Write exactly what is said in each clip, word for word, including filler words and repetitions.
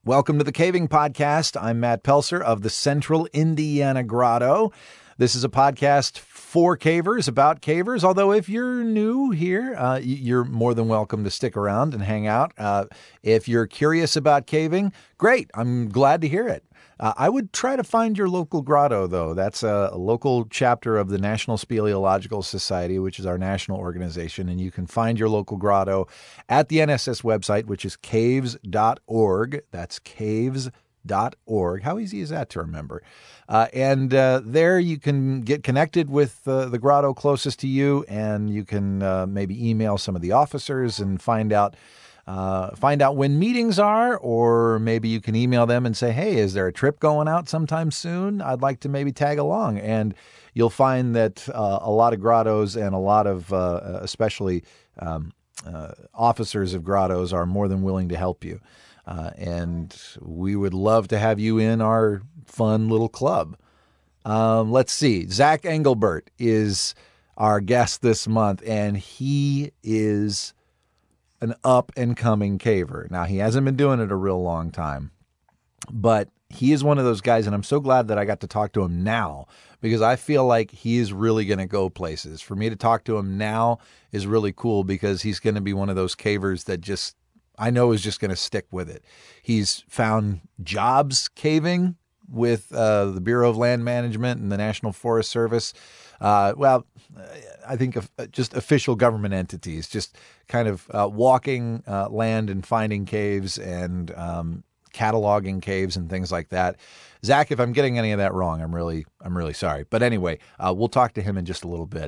Welcome to the Caving Podcast. I'm Matt Pelser of the Central Indiana Grotto. This is a podcast for cavers, about cavers, although if you're new here, uh, you're more than welcome to stick around and hang out. Uh, if you're curious about caving, great. I'm glad to hear it. Uh, I would try to find your local grotto, though. That's a, a local chapter of the National Speleological Society, which is our national organization, and you can find your local grotto at the N S S website, which is caves dot org. That's caves dot org. How easy is that to remember? Uh, and uh, there you can get connected with uh, the grotto closest to you, and you can uh, maybe email some of the officers and find out Uh, find out when meetings are, or maybe you can email them and say, hey, is there a trip going out sometime soon? I'd like to maybe tag along. And you'll find that uh, a lot of grottos and a lot of, uh, especially um, uh, officers of grottos are more than willing to help you. Uh, and we would love to have you in our fun little club. Um, let's see. Zach Engelbert is our guest this month, and he is an up-and-coming caver. Now, he hasn't been doing it a real long time, but he is one of those guys, and I'm so glad that I got to talk to him now because I feel like he is really going to go places. For me to talk to him now is really cool because he's going to be one of those cavers that just, I know is just going to stick with it. He's found jobs caving with uh, the Bureau of Land Management and the National Forest Service. Uh, well, I think of just official government entities, just kind of uh, walking uh, land and finding caves and um, cataloging caves and things like that. Zach, if I'm getting any of that wrong, I'm really, I'm really sorry. But anyway, uh, we'll talk to him in just a little bit.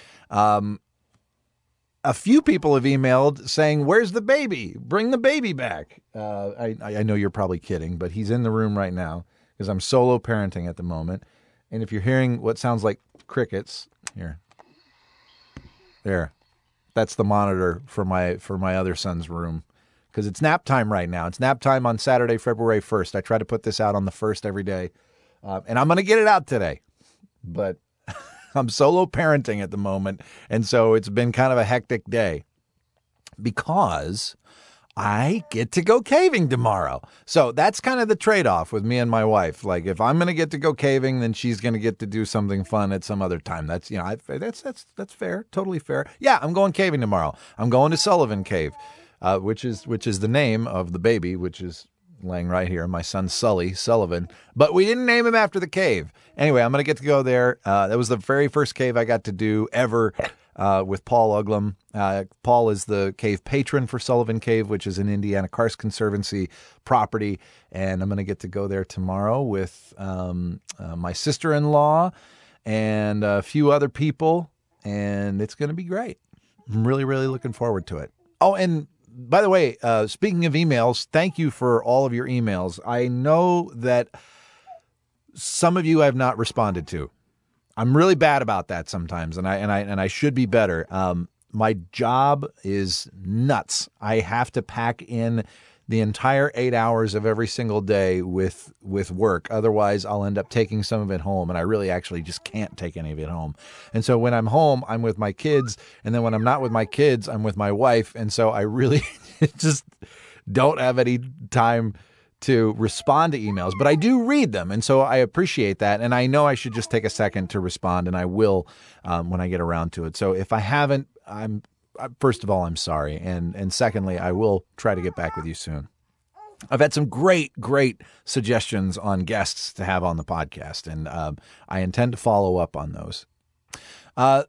Um, a few people have emailed saying, "Where's the baby? Bring the baby back." Uh, I, I know you're probably kidding, but he's in the room right now because I'm solo parenting at the moment. And if you're hearing what sounds like crickets, here, there, that's the monitor for my for my other son's room because it's nap time right now. It's nap time on Saturday, February first. I try to put this out on the first every day, uh, and I'm going to get it out today. But I'm solo parenting at the moment, and so it's been kind of a hectic day because I get to go caving tomorrow. So that's kind of the trade-off with me and my wife. Like if I'm going to get to go caving, then she's going to get to do something fun at some other time. That's, you know, I, that's, that's, that's fair. Totally fair. Yeah. I'm going caving tomorrow. I'm going to Sullivan Cave, uh, which is, which is the name of the baby, which is laying right here. My son, Sully Sullivan, but we didn't name him after the cave. Anyway, I'm going to get to go there. Uh, that was the very first cave I got to do ever. Uh, with Paul Uglum. Uh, Paul is the cave patron for Sullivan Cave, which is an Indiana Karst Conservancy property. And I'm going to get to go there tomorrow with um, uh, my sister-in-law and a few other people. And it's going to be great. I'm really, really looking forward to it. Oh, and by the way, uh, speaking of emails, thank you for all of your emails. I know that some of you I have not responded to. I'm really bad about that sometimes, and I and I and I should be better. Um, my job is nuts. I have to pack in the entire eight hours of every single day with with work. Otherwise, I'll end up taking some of it home, and I really actually just can't take any of it home. And so when I'm home, I'm with my kids, and then when I'm not with my kids, I'm with my wife, and so I really just don't have any time to respond to emails, but I do read them. And so I appreciate that. And I know I should just take a second to respond, and I will um, when I get around to it. So if I haven't, I'm first of all, I'm sorry. And, and secondly, I will try to get back with you soon. I've had some great, great suggestions on guests to have on the podcast, and um, I intend to follow up on those. Uh,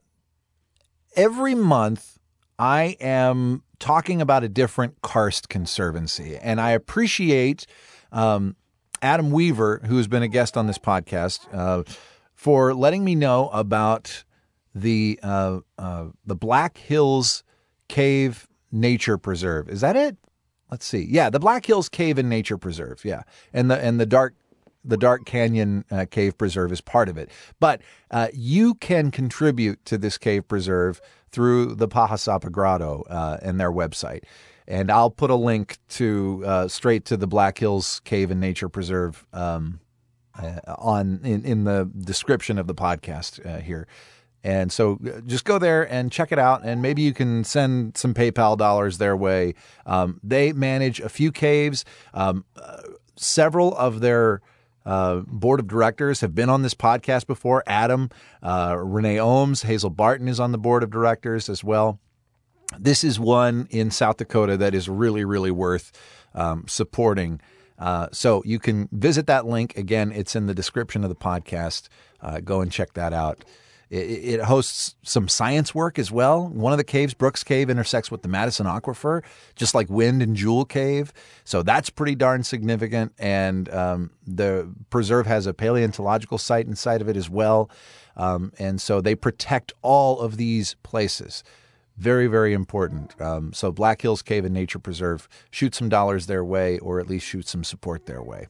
every month I am talking about a different karst conservancy. And I appreciate um, Adam Weaver, who has been a guest on this podcast, uh, for letting me know about the uh, uh, the Black Hills Cave Nature Preserve. Is that it? Let's see. Yeah, the Black Hills Cave and Nature Preserve. Yeah, and the and the dark the Dark Canyon uh, Cave Preserve is part of it. But uh, you can contribute to this cave preserve through the Pahasapa Grotto uh, and their website. And I'll put a link to uh, straight to the Black Hills Cave and Nature Preserve um, uh, on in, in the description of the podcast uh, here. And so just go there and check it out, and maybe you can send some PayPal dollars their way. Um, they manage a few caves. Um, uh, several of their uh, board of directors have been on this podcast before. Adam, uh, Renee Ohms, Hazel Barton is on the board of directors as well. This is one in South Dakota that is really, really worth um, supporting. Uh, so you can visit that link. Again, it's in the description of the podcast. Uh, go and check that out. It hosts some science work as well. One of the caves, Brooks Cave, intersects with the Madison Aquifer, just like Wind and Jewel Cave. So that's pretty darn significant. And um, the preserve has a paleontological site inside of it as well. Um, and so they protect all of these places. Very, very important. Um, so Black Hills Cave and Nature Preserve, shoot some dollars their way, or at least shoot some support their way.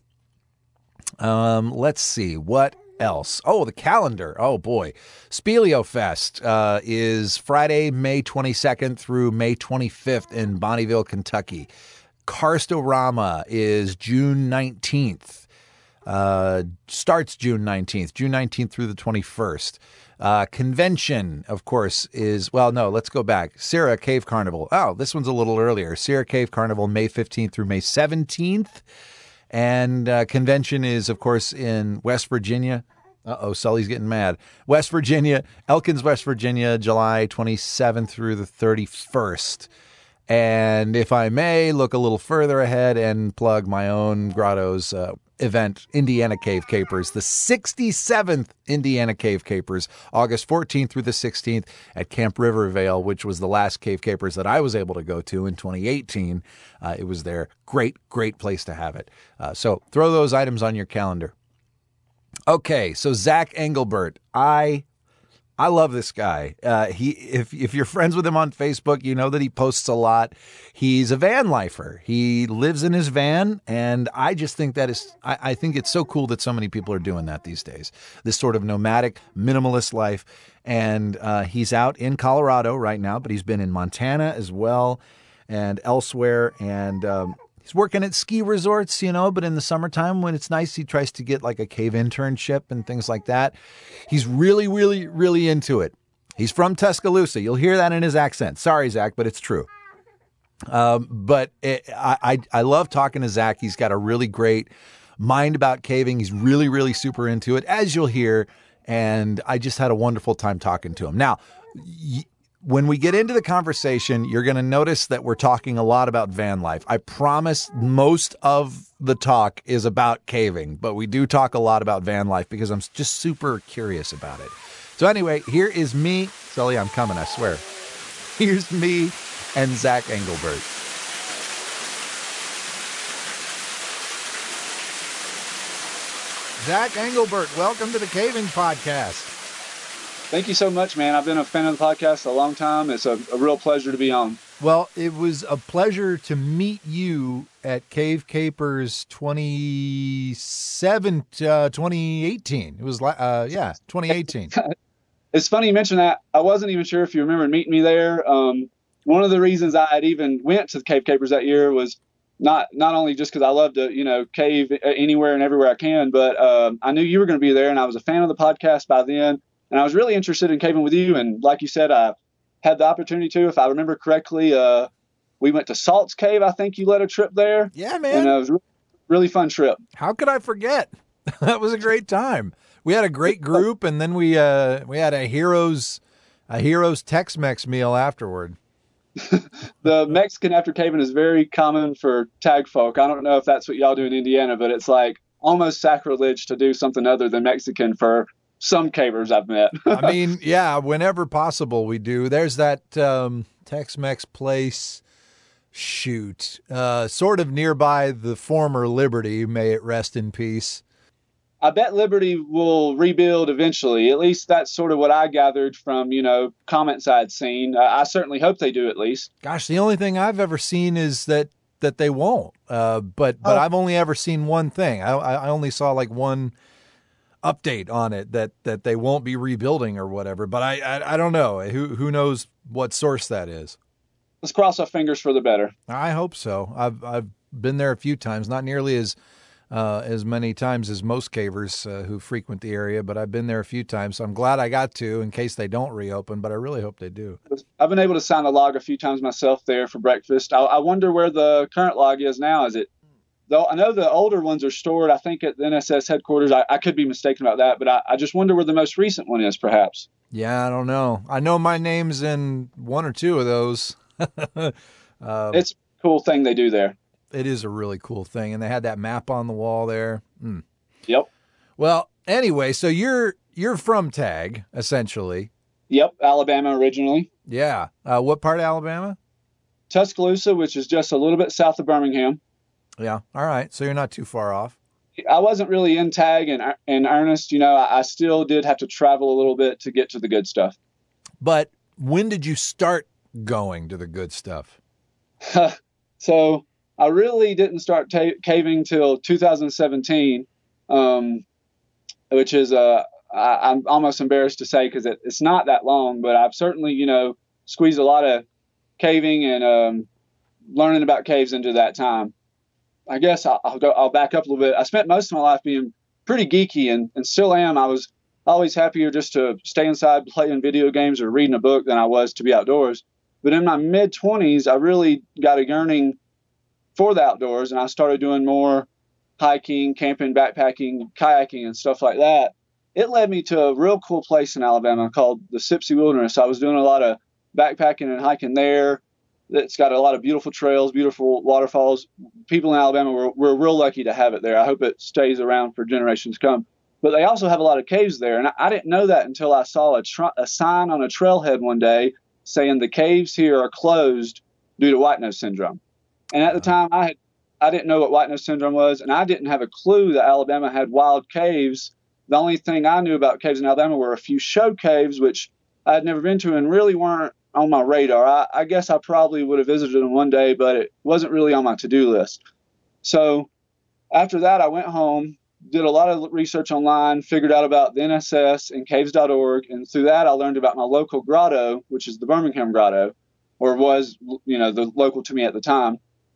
Um, let's see. What else? Oh, the calendar. Oh, boy. Speleofest uh, is Friday, May twenty-second through May twenty-fifth in Bonneville, Kentucky. Karstorama is June nineteenth. Uh, starts June nineteenth. June nineteenth through the twenty-first. Uh, convention, of course, is, well, no, let's go back. Sierra Cave Carnival. Oh, this one's a little earlier. Sierra Cave Carnival, May fifteenth through May seventeenth. And uh, convention is, of course, in West Virginia. Uh-oh, Sully's getting mad. West Virginia, Elkins, West Virginia, July twenty-seventh through the thirty-first. And if I may, look a little further ahead and plug my own Grotto's uh, event, Indiana Cave Capers, the sixty-seventh Indiana Cave Capers, August fourteenth through the sixteenth at Camp Rivervale, which was the last Cave Capers that I was able to go to in twenty eighteen. Uh, it was there. Great, great place to have it. Uh, so throw those items on your calendar. Okay, so Zach Engelbert, I I love this guy. Uh, he, if if you're friends with him on Facebook, you know that he posts a lot. He's a van lifer. He lives in his van, and I just think that is, I, I think it's so cool that so many people are doing that these days. This sort of nomadic, minimalist life. And uh, he's out in Colorado right now, but he's been in Montana as well and elsewhere. And um, he's working at ski resorts, you know, but in the summertime when it's nice, he tries to get like a cave internship and things like that. He's really, really, really into it. He's from Tuscaloosa. You'll hear that in his accent. Sorry, Zach, but it's true. Um, but it, I, I, I love talking to Zach. He's got a really great mind about caving. He's really, really super into it, as you'll hear. And I just had a wonderful time talking to him. Now, y- when we get into the conversation, you're going to notice that we're talking a lot about van life. I promise most of the talk is about caving, but we do talk a lot about van life because I'm just super curious about it. So anyway, here is me. Sully, I'm coming, I swear. Here's me and Zach Engelbert. Zach Engelbert, welcome to the Caving Podcast. Thank you so much, man. I've been a fan of the podcast a long time. It's a, a real pleasure to be on. Well, it was a pleasure to meet you at Cave Capers twenty-seven, uh, twenty eighteen. It was, uh, yeah, twenty eighteen. It's funny you mentioned that. I wasn't even sure if you remember meeting me there. Um, one of the reasons I had even went to the Cave Capers that year was not not only just because I love to, you know, cave anywhere and everywhere I can, but um, I knew you were going to be there, and I was a fan of the podcast by then. And I was really interested in caving with you. And like you said, I had the opportunity to, if I remember correctly, uh, we went to Salt's Cave. I think you led a trip there. Yeah, man. And it was a really fun trip. How could I forget? That was a great time. We had a great group, and then we uh, we had a heroes a heroes Tex-Mex meal afterward. The Mexican after caving is very common for tag folk. I don't know if that's what y'all do in Indiana, but it's like almost sacrilege to do something other than Mexican for some cavers I've met. I mean, yeah, whenever possible we do. There's that um, Tex-Mex place, shoot, uh, sort of nearby the former Liberty, may it rest in peace. I bet Liberty will rebuild eventually. At least that's sort of what I gathered from, you know, comments I'd seen. Uh, I certainly hope they do at least. Gosh, the only thing I've ever seen is that that they won't. Uh, but but oh. I've only ever seen one thing. I, I only saw like one update on it that that they won't be rebuilding or whatever, but I, I I don't know who who knows what source that is. Let's cross our fingers for the better. I hope so. I've I've been there a few times, not nearly as uh, as many times as most cavers uh, who frequent the area, but I've been there a few times, so I'm glad I got to in case they don't reopen, but I really hope they do. I've been able to sign a log a few times myself there for breakfast. I, I wonder where the current log is now. Is it, though I know the older ones are stored, I think, at the N S S headquarters. I, I could be mistaken about that, but I, I just wonder where the most recent one is, perhaps. Yeah, I don't know. I know my name's in one or two of those. um, it's a cool thing they do there. It is a really cool thing. And they had that map on the wall there. Mm. Yep. Well, anyway, so you're you're from Tag, essentially. Yep, Alabama originally. Yeah. Uh, what part of Alabama? Tuscaloosa, which is just a little bit south of Birmingham. Yeah. All right. So you're not too far off. I wasn't really in Tag in, in earnest. You know, I, I still did have to travel a little bit to get to the good stuff. But when did you start going to the good stuff? So I really didn't start ta- caving till two thousand seventeen, um, which is, uh, I, I'm almost embarrassed to say because it, it's not that long, but I've certainly, you know, squeezed a lot of caving and um, learning about caves into that time. I guess I'll, I'll go, I'll back up a little bit. I spent most of my life being pretty geeky and, and still am. I was always happier just to stay inside playing video games or reading a book than I was to be outdoors. But in my mid twenties, I really got a yearning for the outdoors, and I started doing more hiking, camping, backpacking, kayaking, and stuff like that. It led me to a real cool place in Alabama called the Sipsey Wilderness. I was doing a lot of backpacking and hiking there. It's got a lot of beautiful trails, beautiful waterfalls. People in Alabama were, were real lucky to have it there. I hope it stays around for generations to come. But they also have a lot of caves there, and I, I didn't know that until I saw a, tr- a sign on a trailhead one day saying the caves here are closed due to white nose syndrome. And at the time, I had, I didn't know what white nose syndrome was, and I didn't have a clue that Alabama had wild caves. The only thing I knew about caves in Alabama were a few show caves, which I had never been to and really weren't on my radar. I, I guess I probably would have visited them one day, but it wasn't really on my to-do list. So after that, I went home, did a lot of research online, figured out about the N S S and caves dot org. And through that, I learned about my local grotto, which is the Birmingham Grotto, or was, you know, the local to me at the time.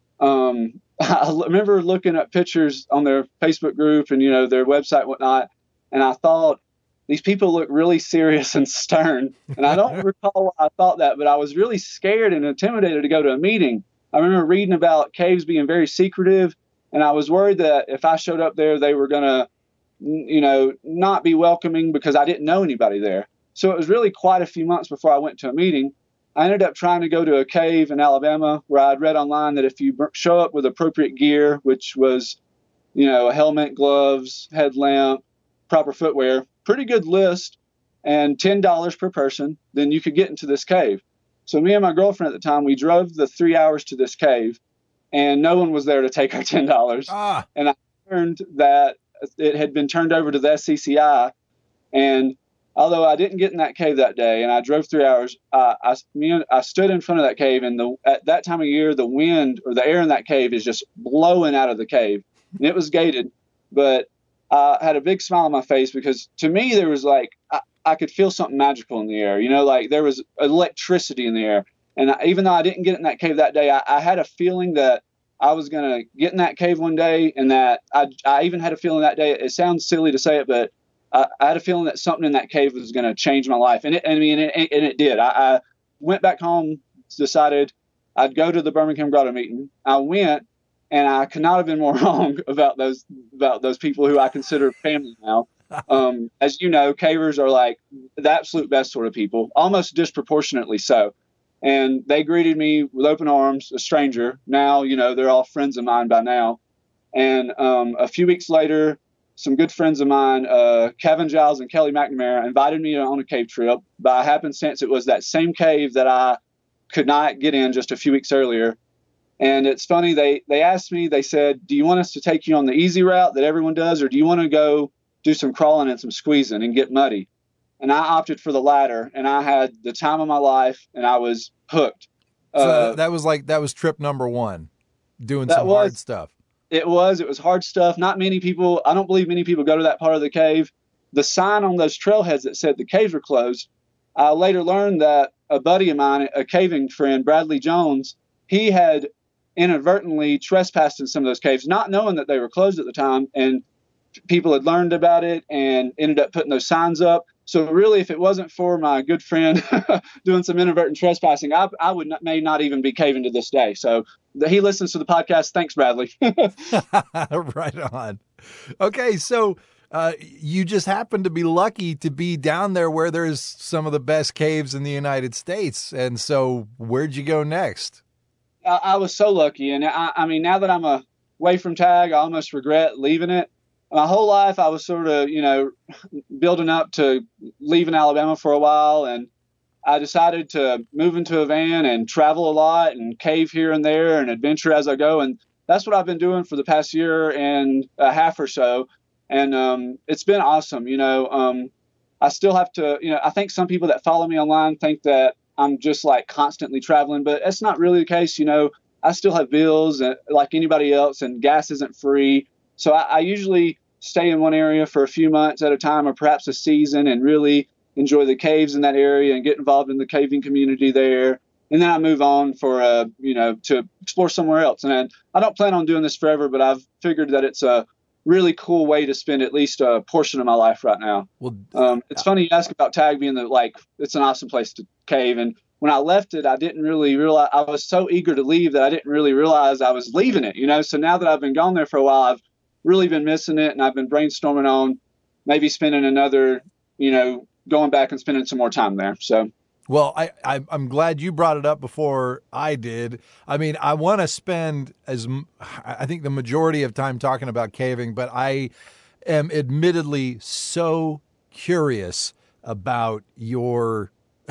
Um, I remember looking at pictures on their Facebook group and, you know, their website and whatnot. And I thought, these people look really serious and stern. And I don't recall why I thought that, but I was really scared and intimidated to go to a meeting. I remember reading about caves being very secretive. And I was worried that if I showed up there, they were going to, you know, not be welcoming because I didn't know anybody there. So it was really quite a few months before I went to a meeting. I ended up trying to go to a cave in Alabama where I'd read online that if you show up with appropriate gear, which was, you know, a helmet, gloves, headlamp, proper footwear, pretty good list, and ten dollars per person, then you could get into this cave. So me and my girlfriend at the time, we drove the three hours to this cave, and no one was there to take our ten dollars. Ah. And I learned that it had been turned over to the S C C I. And although I didn't get in that cave that day and I drove three hours, uh, I, me and, I stood in front of that cave, and the, at that time of year, the wind or the air in that cave is just blowing out of the cave. And it was gated, but I had a big smile on my face because to me, there was like, I, I could feel something magical in the air, you know, like there was electricity in the air. And I, even though I didn't get in that cave that day, I, I had a feeling that I was going to get in that cave one day, and that I, I even had a feeling that day. It sounds silly to say it, but I, I had a feeling that something in that cave was going to change my life. And it, I mean, it, and it did. I, I went back home, decided I'd go to the Birmingham Grotto meeting. I went, and I could not have been more wrong about those, about those people who I consider family now. Um, as you know, cavers are like the absolute best sort of people, almost disproportionately so. And they greeted me with open arms, a stranger. Now, you know, they're all friends of mine by now. And um, a few weeks later, some good friends of mine, uh, Kevin Giles and Kelly McNamara, invited me on a cave trip. By happenstance, it was that same cave that I could not get in just a few weeks earlier. And it's funny, they, they asked me, they said, do you want us to take you on the easy route that everyone does, or do you want to go do some crawling and some squeezing and get muddy? And I opted for the latter, and I had the time of my life, and I was hooked. So uh, that was like, that was trip number one, doing some was, hard stuff. It was, it was hard stuff. Not many people, I don't believe many people go to that part of the cave. The sign on those trailheads that said the caves were closed, I later learned that a buddy of mine, a caving friend, Bradley Jones, he had inadvertently trespassed in some of those caves, not knowing that they were closed at the time. And people had learned about it and ended up putting those signs up. So really, if it wasn't for my good friend doing some inadvertent trespassing, I, I would not, may not even be caving to this day. So the, he listens to the podcast. Thanks, Bradley. Right on. Okay, so uh, you just happen to be lucky to be down there where there's some of the best caves in the United States. And so where'd you go next? I, I was so lucky. And I, I mean, now that I'm a, away from tag, I almost regret leaving it. My whole life, I was sort of, you know, building up to leaving Alabama for a while. And I decided to move into a van and travel a lot and cave here and there and adventure as I go. And that's what I've been doing for the past year and a half or so. And um, it's been awesome. You know, um, I still have to, you know, I think some people that follow me online think that I'm just like constantly traveling, but that's not really the case. You know, I still have bills uh, like anybody else, and gas isn't free. So I, I usually stay in one area for a few months at a time, or perhaps a season, and really enjoy the caves in that area and get involved in the caving community there. And then I move on for, uh, you know, to explore somewhere else. And I, I don't plan on doing this forever, but I've figured that it's a really cool way to spend at least a portion of my life right now. Well, um, it's funny you ask about Tag being the, like, it's an awesome place to cave. And when I left it, I didn't really realize, I was so eager to leave that I didn't really realize I was leaving it, you know? So now that I've been gone there for a while, I've really been missing it. And I've been brainstorming on maybe spending another, you know, going back and spending some more time there. So, well, I, I I'm glad you brought it up before I did. I mean, I want to spend as I think the majority of time talking about caving, but I am admittedly so curious about your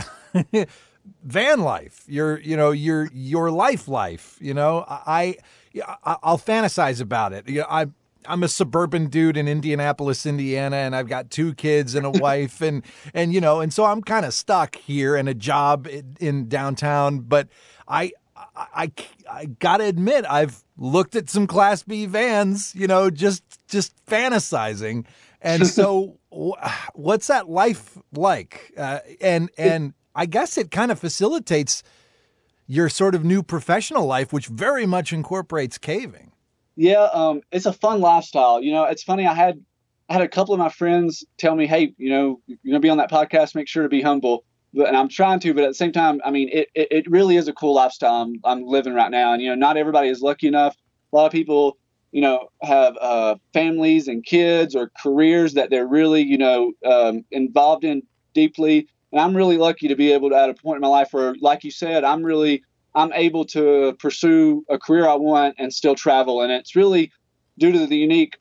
van life, your you know your your life life. You know, I, I I'll fantasize about it. You know, I. I'm a suburban dude in Indianapolis, Indiana, and I've got two kids and a wife, and, and, you know, and so I'm kind of stuck here in a job in, in downtown, but I, I, I, I gotta admit, I've looked at some Class B vans, you know, just, just fantasizing. And so what's that life like? Uh, and, and I guess it kind of facilitates your sort of new professional life, which very much incorporates caving. Yeah, um, it's a fun lifestyle. You know, it's funny. I had I had a couple of my friends tell me, "Hey, you know, you're gonna be on that podcast. Make sure to be humble." But, and I'm trying to, but at the same time, I mean, it it, it really is a cool lifestyle I'm, I'm living right now. And you know, not everybody is lucky enough. A lot of people, you know, have uh, families and kids or careers that they're really, you know, um, involved in deeply. And I'm really lucky to be able to, at a point in my life where, like you said, I'm really I'm able to pursue a career I want and still travel. And it's really due to the unique,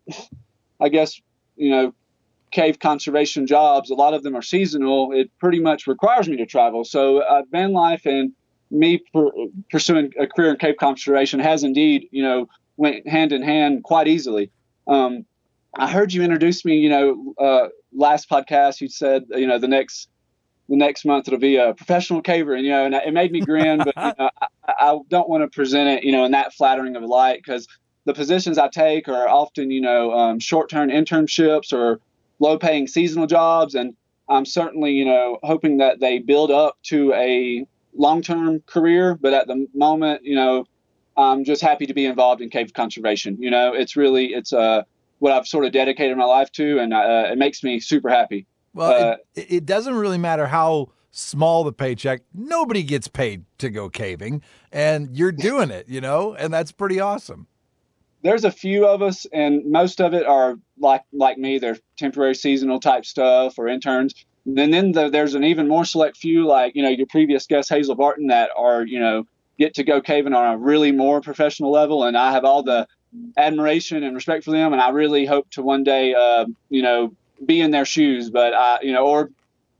I guess, you know, cave conservation jobs. A lot of them are seasonal. It pretty much requires me to travel. So uh, van life and me per- pursuing a career in cave conservation has indeed, you know, went hand in hand quite easily. Um, I heard you introduce me, you know, uh, last podcast, you said, you know, the next the next month it'll be a professional caver, and you know, and it made me grin, but you know, I, I don't want to present it, you know, in that flattering of a light, because the positions I take are often, you know, um, short-term internships or low-paying seasonal jobs, and I'm certainly, you know, hoping that they build up to a long-term career. But at the moment, you know, I'm just happy to be involved in cave conservation. You know, it's really it's uh, what I've sort of dedicated my life to, and uh, it makes me super happy. Well, uh, it, it doesn't really matter how small the paycheck. Nobody gets paid to go caving, and you're doing it, you know, and that's pretty awesome. There's a few of us, and most of it are like like me. They're temporary seasonal type stuff or interns. And then the, there's an even more select few, like, you know, your previous guest, Hazel Barton, that are, you know, get to go caving on a really more professional level. And I have all the admiration and respect for them. And I really hope to one day, uh, you know, be in their shoes, but I, you know, or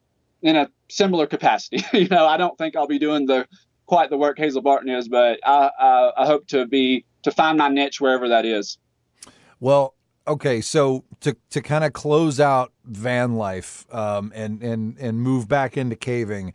in a similar capacity. You know, I don't think I'll be doing the quite the work Hazel Barton is, but I, I, I hope to be to find my niche wherever that is. Well, okay, so to to kind of close out van life um, and and and move back into caving,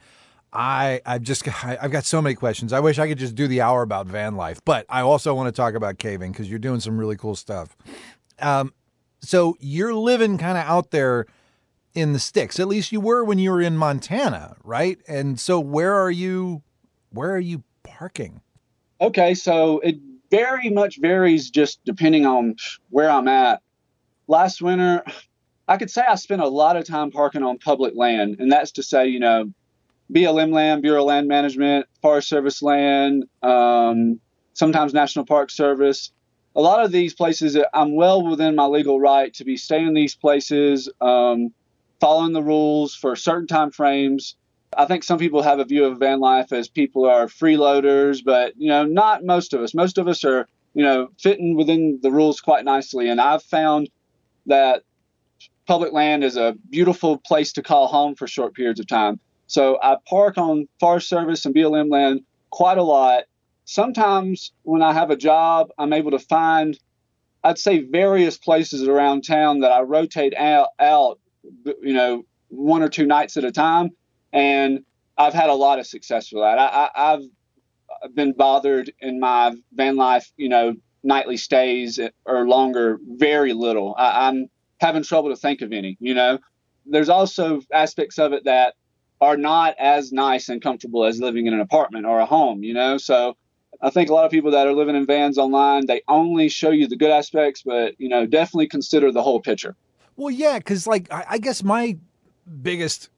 I I've just I, I've got so many questions. I wish I could just do the hour about van life, but I also want to talk about caving because you're doing some really cool stuff. Um, so you're living kind of out there in the sticks. At least you were when you were in Montana, right? And so where are you? Where are you parking? Okay, so it very much varies just depending on where I'm at. Last winter, I could say I spent a lot of time parking on public land, and that's to say, you know, B L M land, Bureau of Land Management, Forest Service land, um, sometimes National Park Service. A lot of these places, I'm well within my legal right to be staying in these places, um, following the rules for certain time frames. I think some people have a view of van life as people are freeloaders, but, you know, not most of us. Most of us are, you know, fitting within the rules quite nicely. And I've found that public land is a beautiful place to call home for short periods of time. So I park on Forest Service and B L M land quite a lot. Sometimes when I have a job, I'm able to find, I'd say, various places around town that I rotate out, out, you know, one or two nights at a time. And I've had a lot of success with that. I, I, I've been bothered in my van life, you know, nightly stays or longer, very little. I, I'm having trouble to think of any, you know. There's also aspects of it that are not as nice and comfortable as living in an apartment or a home, you know. So I think a lot of people that are living in vans online, they only show you the good aspects, but, you know, definitely consider the whole picture. Well, yeah, because like I, I guess my biggest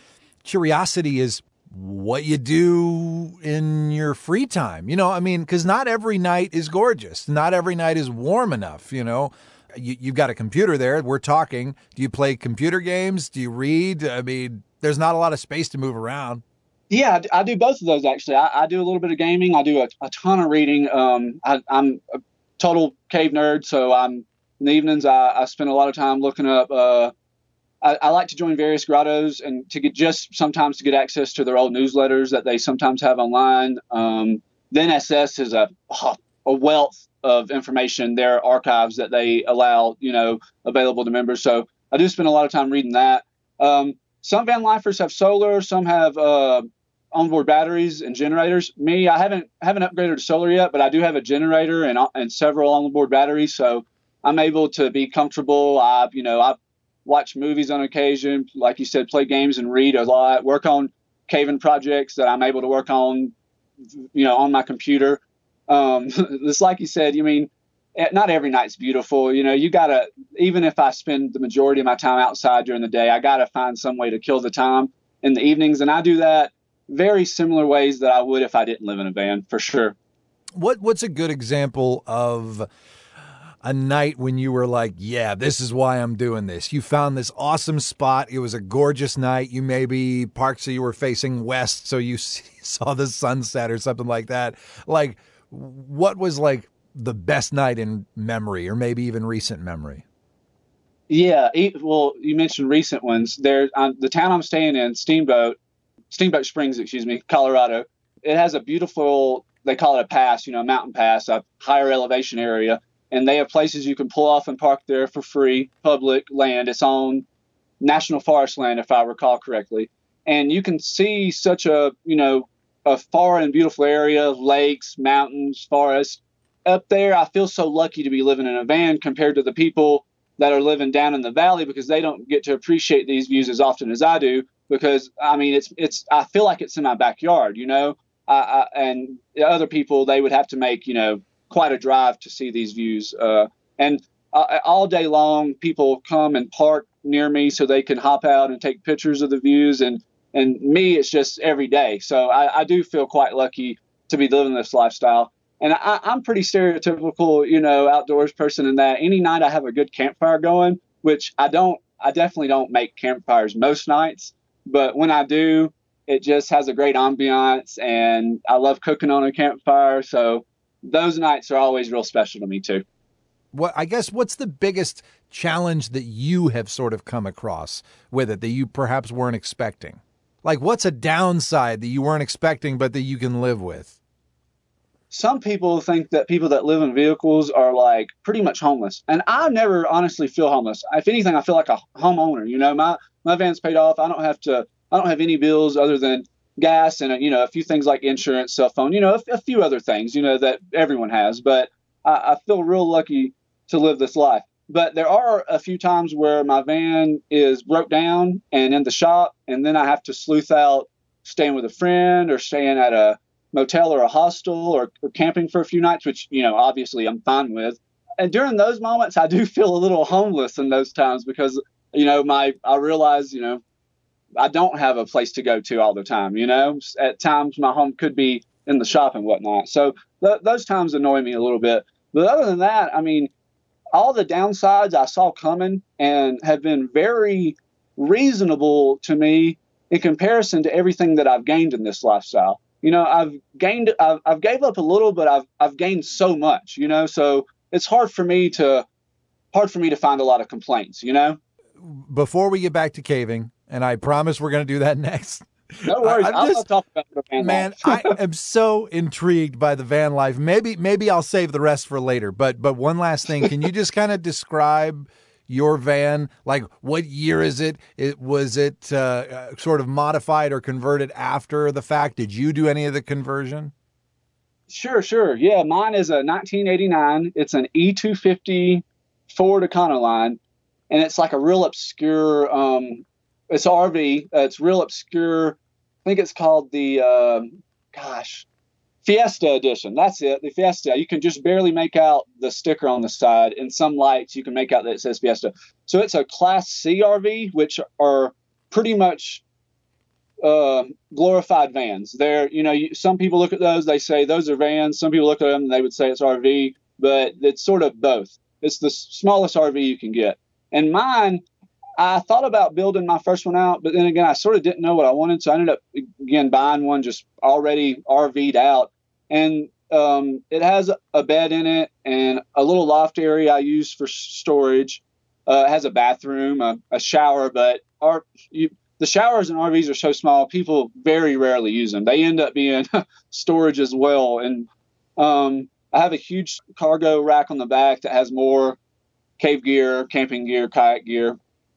curiosity is what you do in your free time. You know, I mean, because not every night is gorgeous. Not every night is warm enough, you know. You, you've got a computer there. We're talking. Do you play computer games? Do you read? I mean, there's not a lot of space to move around. Yeah, I do both of those, actually. I, I do a little bit of gaming. I do a, a ton of reading. Um, I, I'm a total cave nerd, so I'm in the evenings, I, I spend a lot of time looking up. Uh, I, I like to join various grottos and to get just sometimes to get access to their old newsletters that they sometimes have online. Um, the N S S is a, a wealth of information, their archives that they allow, you know, available to members. So I do spend a lot of time reading that. Um, some van lifers have solar, some have uh, onboard batteries and generators. Me, I haven't haven't upgraded to solar yet, but I do have a generator and and several onboard batteries, so I'm able to be comfortable. I, you know, I watch movies on occasion, like you said, play games and read a lot. Work on caving projects that I'm able to work on, you know, on my computer. Um, it's like you said. You mean, not every night's beautiful. You know, you gotta. Even if I spend the majority of my time outside during the day, I gotta find some way to kill the time in the evenings, and I do that very similar ways that I would if I didn't live in a van, for sure. What What's a good example of a night when you were like, yeah, this is why I'm doing this? You found this awesome spot. It was a gorgeous night. You maybe parked so you were facing west, so you saw the sunset or something like that. Like, what was like the best night in memory, or maybe even recent memory? Yeah, well, you mentioned recent ones. There, um, the town I'm staying in, Steamboat, Steamboat Springs, excuse me, Colorado. It has a beautiful, they call it a pass, you know, a mountain pass, a higher elevation area. And they have places you can pull off and park there for free, public land. It's on national forest land, if I recall correctly. And you can see such a, you know, a far and beautiful area, lakes, mountains, forests. Up there, I feel so lucky to be living in a van compared to the people that are living down in the valley, because they don't get to appreciate these views as often as I do. Because, I mean, it's, it's, I feel like it's in my backyard, you know, I, I, and other people, they would have to make, you know, quite a drive to see these views. Uh, and uh, all day long, people come and park near me so they can hop out and take pictures of the views. And, and me, it's just every day. So I, I do feel quite lucky to be living this lifestyle. And I, I'm pretty stereotypical, you know, outdoors person in that any night I have a good campfire going, which I don't, I definitely don't make campfires most nights. But when I do, it just has a great ambiance, and I love cooking on a campfire. So those nights are always real special to me too. What I guess what's the biggest challenge that you have sort of come across with it that you perhaps weren't expecting? Like, what's a downside that you weren't expecting but that you can live with? Some people think that people that live in vehicles are like pretty much homeless. And I never honestly feel homeless. If anything, I feel like a homeowner. You know, my, my van's paid off. I don't have to, I don't have any bills other than gas and, you know, a few things like insurance, cell phone, you know, a, a few other things, you know, that everyone has. But I, I feel real lucky to live this life. But there are a few times where my van is broke down and in the shop, and then I have to sleuth out staying with a friend or staying at a motel or a hostel or, or camping for a few nights, which, you know, obviously I'm fine with. And during those moments, I do feel a little homeless in those times because, you know, my, I realize, you know, I don't have a place to go to all the time. You know, at times my home could be in the shop and whatnot. So th- those times annoy me a little bit. But other than that, I mean, all the downsides I saw coming and have been very reasonable to me in comparison to everything that I've gained in this lifestyle. You know, I've gained, I've, I've gave up a little, but I've, I've gained so much, you know, so it's hard for me to, hard for me to find a lot of complaints, you know. Before we get back to caving, and I promise we're going to do that next. No worries. I'm I'll just, talk about the van man, life. I am so intrigued by the van life. Maybe, maybe I'll save the rest for later. But, but one last thing, can you just kind of describe your van? Like, what year is it? It was it uh, sort of modified or converted after the fact? Did you do any of the conversion? Sure, sure. Yeah, mine is a nineteen eighty-nine. It's an E two fifty Ford Econoline, and it's like a real obscure. Um, it's R V. Uh, it's real obscure. I think it's called the, uh, gosh, Fiesta Edition. That's it, the Fiesta. You can just barely make out the sticker on the side. In some lights, you can make out that it says Fiesta. So it's a Class C R V, which are pretty much uh, glorified vans. They're, you know, you, some people look at those, they say those are vans. Some people look at them and they would say it's R V, but it's sort of both. It's the smallest R V you can get. And mine, I thought about building my first one out, but then again, I sort of didn't know what I wanted. So I ended up, again, buying one just already R V'd out. And um, it has a bed in it and a little loft area I use for storage. Uh, it has a bathroom, a, a shower, but our, you, the showers in R Vs are so small, people very rarely use them. They end up being storage as well. And um, I have a huge cargo rack on the back that has more cave gear, camping gear, kayak gear.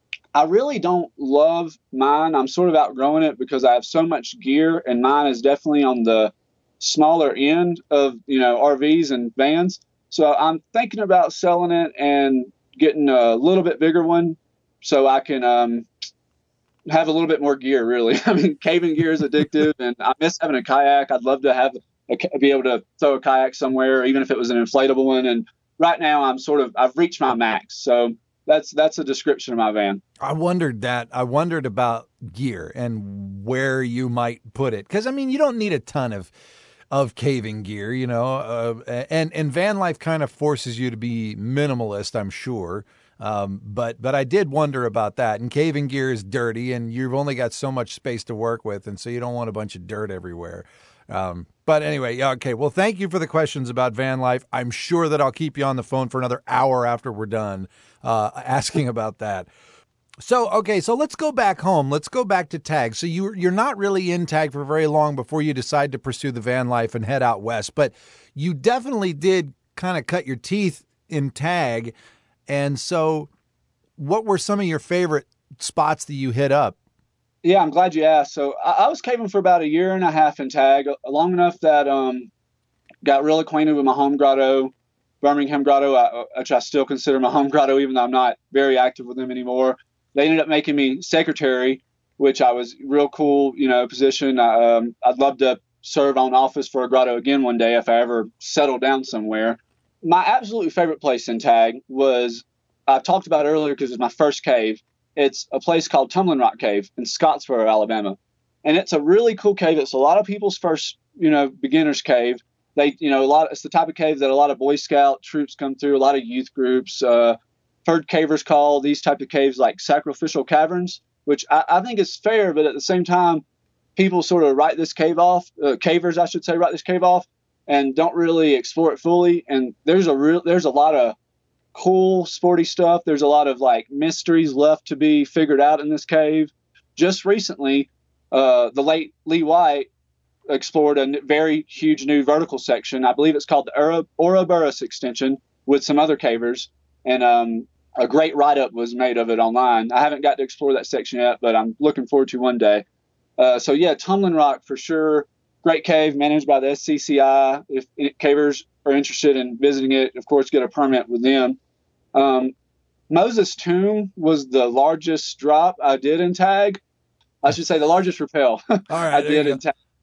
I really don't love mine. I'm sort of outgrowing it because I have so much gear, and mine is definitely on the smaller end of, you know, R Vs and vans. So I'm thinking about selling it and getting a little bit bigger one so I can um, have a little bit more gear, really. I mean, caving gear is addictive, and I miss having a kayak. I'd love to have a, be able to throw a kayak somewhere, even if it was an inflatable one. And right now I'm sort of, I've reached my max. So That's that's a description of my van. I wondered that. I wondered about gear and where you might put it. Because, I mean, you don't need a ton of of caving gear, you know. Uh, and, and van life kind of forces you to be minimalist, I'm sure. Um, but but I did wonder about that. And caving gear is dirty, and you've only got so much space to work with. And so you don't want a bunch of dirt everywhere. Um, but anyway, okay. Well, thank you for the questions about van life. I'm sure that I'll keep you on the phone for another hour after we're done uh, asking about that. So, okay, so let's go back home. Let's go back to tag. So you, you're not really in tag for very long before you decide to pursue the van life and head out west, but you definitely did kind of cut your teeth in tag. And so what were some of your favorite spots that you hit up? Yeah, I'm glad you asked. So I, I was caving for about a year and a half in tag, long enough that um got real acquainted with my home grotto, Birmingham Grotto, I, which I still consider my home grotto, even though I'm not very active with them anymore. They ended up making me secretary, which I was real cool, you know, position. I, um, I'd love to serve on office for a grotto again one day if I ever settle down somewhere. My absolute favorite place in tag was, I talked about earlier because it's my first cave. It's a place called Tumbling Rock Cave in Scottsboro, Alabama. And it's a really cool cave. It's a lot of people's first, you know, beginner's cave. They, you know, a lot, it's the type of cave that a lot of Boy Scout troops come through, a lot of youth groups. Uh, Heard cavers call these type of caves like sacrificial caverns, which I, I think is fair, but at the same time, people sort of write this cave off, uh, cavers, I should say, write this cave off and don't really explore it fully. And there's a real, there's a lot of cool, sporty stuff. There's a lot of like mysteries left to be figured out in this cave. Just recently, uh, the late Lee White explored a very huge new vertical section. I believe it's called the Ouroboros extension with some other cavers. And um, a great write-up was made of it online. I haven't got to explore that section yet, but I'm looking forward to one day. Uh, so yeah, Tumbling Rock for sure. Great cave managed by the S C C I. If cavers are interested in visiting it, of course, get a permit with them. Um, Moses Tomb was the largest drop I did in tag. I should say the largest rappel All right, I did in tag. Uh,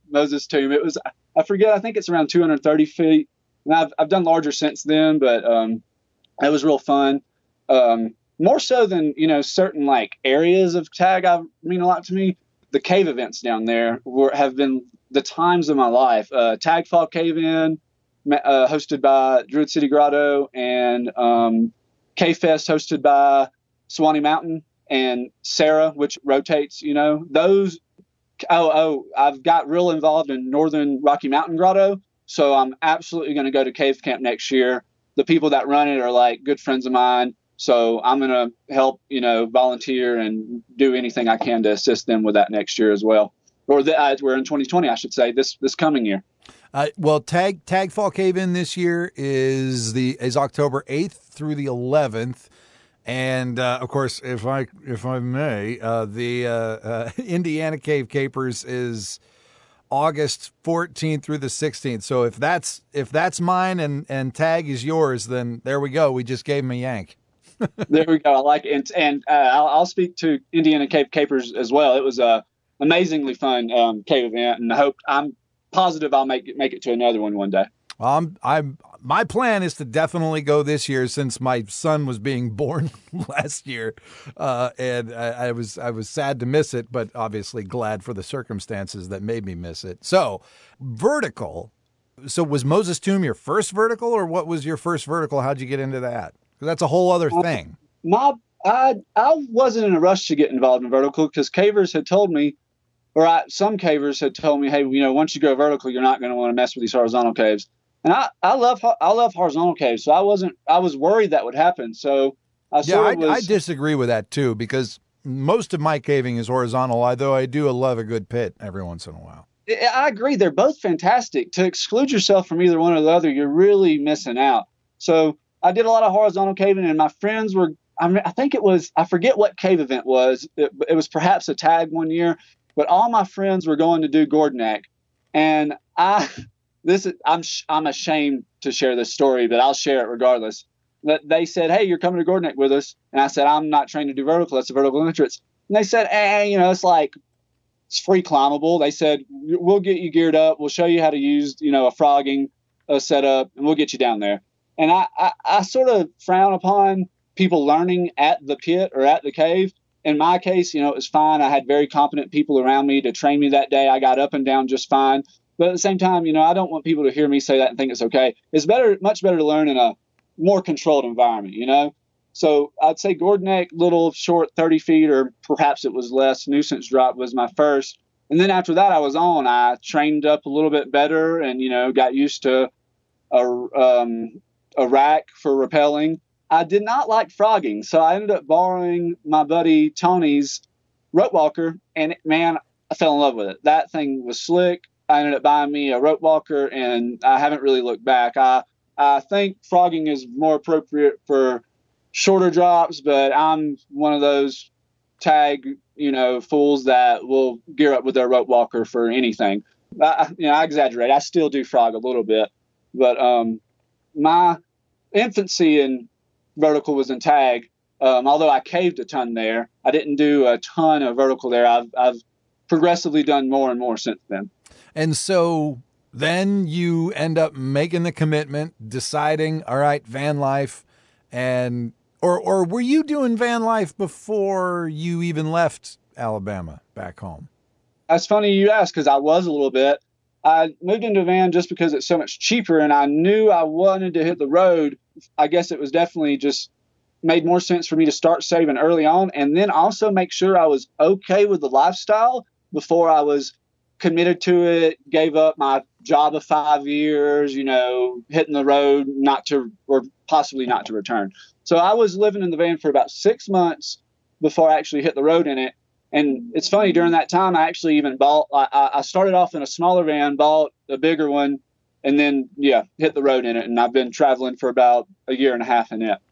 Moses Tomb. It was, I forget, I think it's around two hundred thirty feet. And I've, I've done larger since then, but um, it was real fun. Um, more so than, you know, certain like areas of tag I mean a lot to me. The cave events down there were, have been the times of my life. Uh, Tag Fall Cave In, uh, hosted by Druid City Grotto, and um, Cave Fest hosted by Suwannee Mountain and Sarah, which rotates, you know, those. Oh, oh, I've got real involved in Northern Rocky Mountain Grotto. So I'm absolutely going to go to Cave Camp next year. The people that run it are like good friends of mine. So I'm going to help, you know, volunteer and do anything I can to assist them with that next year as well. Or the, uh, we're in twenty twenty, I should say, this this coming year. Uh, well, Tag Tag Fall Cave In this year is the is October eighth through the eleventh. And, uh, of course, if I if I may, uh, the uh, uh, Indiana Cave Capers is August fourteenth through the sixteenth. So if that's if that's mine and, and Tag is yours, then there we go. We just gave him a yank. There we go. I like it. And, and uh, I'll, I'll speak to Indiana Cave Capers as well. It was a amazingly fun um, cave event, and I hope I'm positive I'll make it, make it to another one one day. Um, I'm my plan is to definitely go this year since my son was being born last year, uh, and I, I was I was sad to miss it, but obviously glad for the circumstances that made me miss it. So, vertical. So, was Moses Tomb your first vertical, or what was your first vertical? How'd you get into that? Because that's a whole other thing. My I I wasn't in a rush to get involved in vertical because cavers had told me, or I, some cavers had told me, hey, you know, once you go vertical, you're not going to want to mess with these horizontal caves. And I, I love I love horizontal caves, so I wasn't I was worried that would happen. So I yeah, sort I, of was, I disagree with that too because most of my caving is horizontal. Although I do love a good pit every once in a while. I agree, they're both fantastic. To exclude yourself from either one or the other, you're really missing out. So I did a lot of horizontal caving, and my friends were. I mean, I think it was I forget what cave event was. It, it was perhaps a tag one year, but all my friends were going to do Gordonach, and I. This is, I'm I'm ashamed to share this story, but I'll share it regardless. That they said, hey, you're coming to Gordonach with us. And I said, I'm not trained to do vertical. That's a vertical entrance. And they said, eh, you know, it's like, it's free climbable. They said, we'll get you geared up. We'll show you how to use, you know, a frogging uh, setup, and we'll get you down there. And I, I, I sort of frown upon people learning at the pit or at the cave. In my case, you know, it was fine. I had very competent people around me to train me that day. I got up and down just fine. But at the same time, you know, I don't want people to hear me say that and think it's okay. It's better, much better to learn in a more controlled environment, you know? So I'd say Gordonach, little short thirty feet, or perhaps it was less. Nuisance Drop was my first. And then after that, I was on. I trained up a little bit better and, you know, got used to a, um, a rack for rappelling. I did not like frogging. So I ended up borrowing my buddy Tony's rope walker. And, man, I fell in love with it. That thing was slick. I ended up buying me a rope walker, and I haven't really looked back. I I think frogging is more appropriate for shorter drops, but I'm one of those tag, you know, fools that will gear up with their rope walker for anything. I, you know, I exaggerate. I still do frog a little bit, but um, my infancy in vertical was in tag. Um, although I caved a ton there, I didn't do a ton of vertical there. I've I've progressively done more and more since then. And so then you end up making the commitment, deciding, all right, van life, and or or were you doing van life before you even left Alabama back home? That's funny you ask, because I was a little bit. I moved into van just because it's so much cheaper, and I knew I wanted to hit the road. I guess it was definitely just made more sense for me to start saving early on, and then also make sure I was okay with the lifestyle before I was committed to it, gave up my job of five years, you know, hitting the road, not to, or possibly not to return. So I was living in the van for about six months before I actually hit the road in it. And it's funny, during that time, I actually even bought, I, I started off in a smaller van, bought a bigger one, and then, yeah, hit the road in it. And I've been traveling for about a year and a half in it.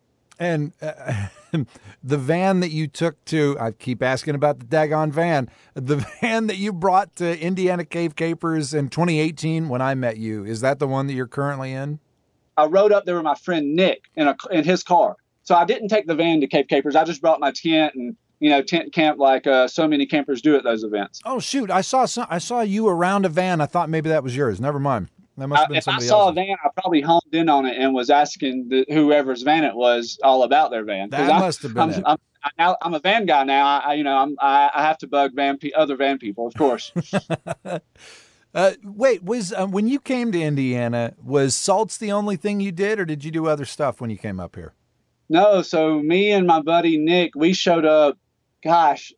And uh, the van that you took to, I keep asking about the daggone van, the van that you brought to Indiana Cave Capers in twenty eighteen when I met you, is that the one that you're currently in? I rode up there with my friend Nick in a in his car. So I didn't take the van to Cave Capers. I just brought my tent and you know, tent camp like uh, so many campers do at those events. Oh shoot! I saw some, I saw you around a van. I thought maybe that was yours. Never mind. That must I, have been if I somebody saw else's. a van, I probably honed in on it and was asking the, whoever's van it was all about their van. That I, must have been I'm, it. I'm, I'm, I'm a van guy now. I, I you know, I'm, I, I have to bug van pe- other van people, of course. uh, wait, was uh, when you came to Indiana, was salts the only thing you did, or did you do other stuff when you came up here? No, so me and my buddy Nick, we showed up, gosh,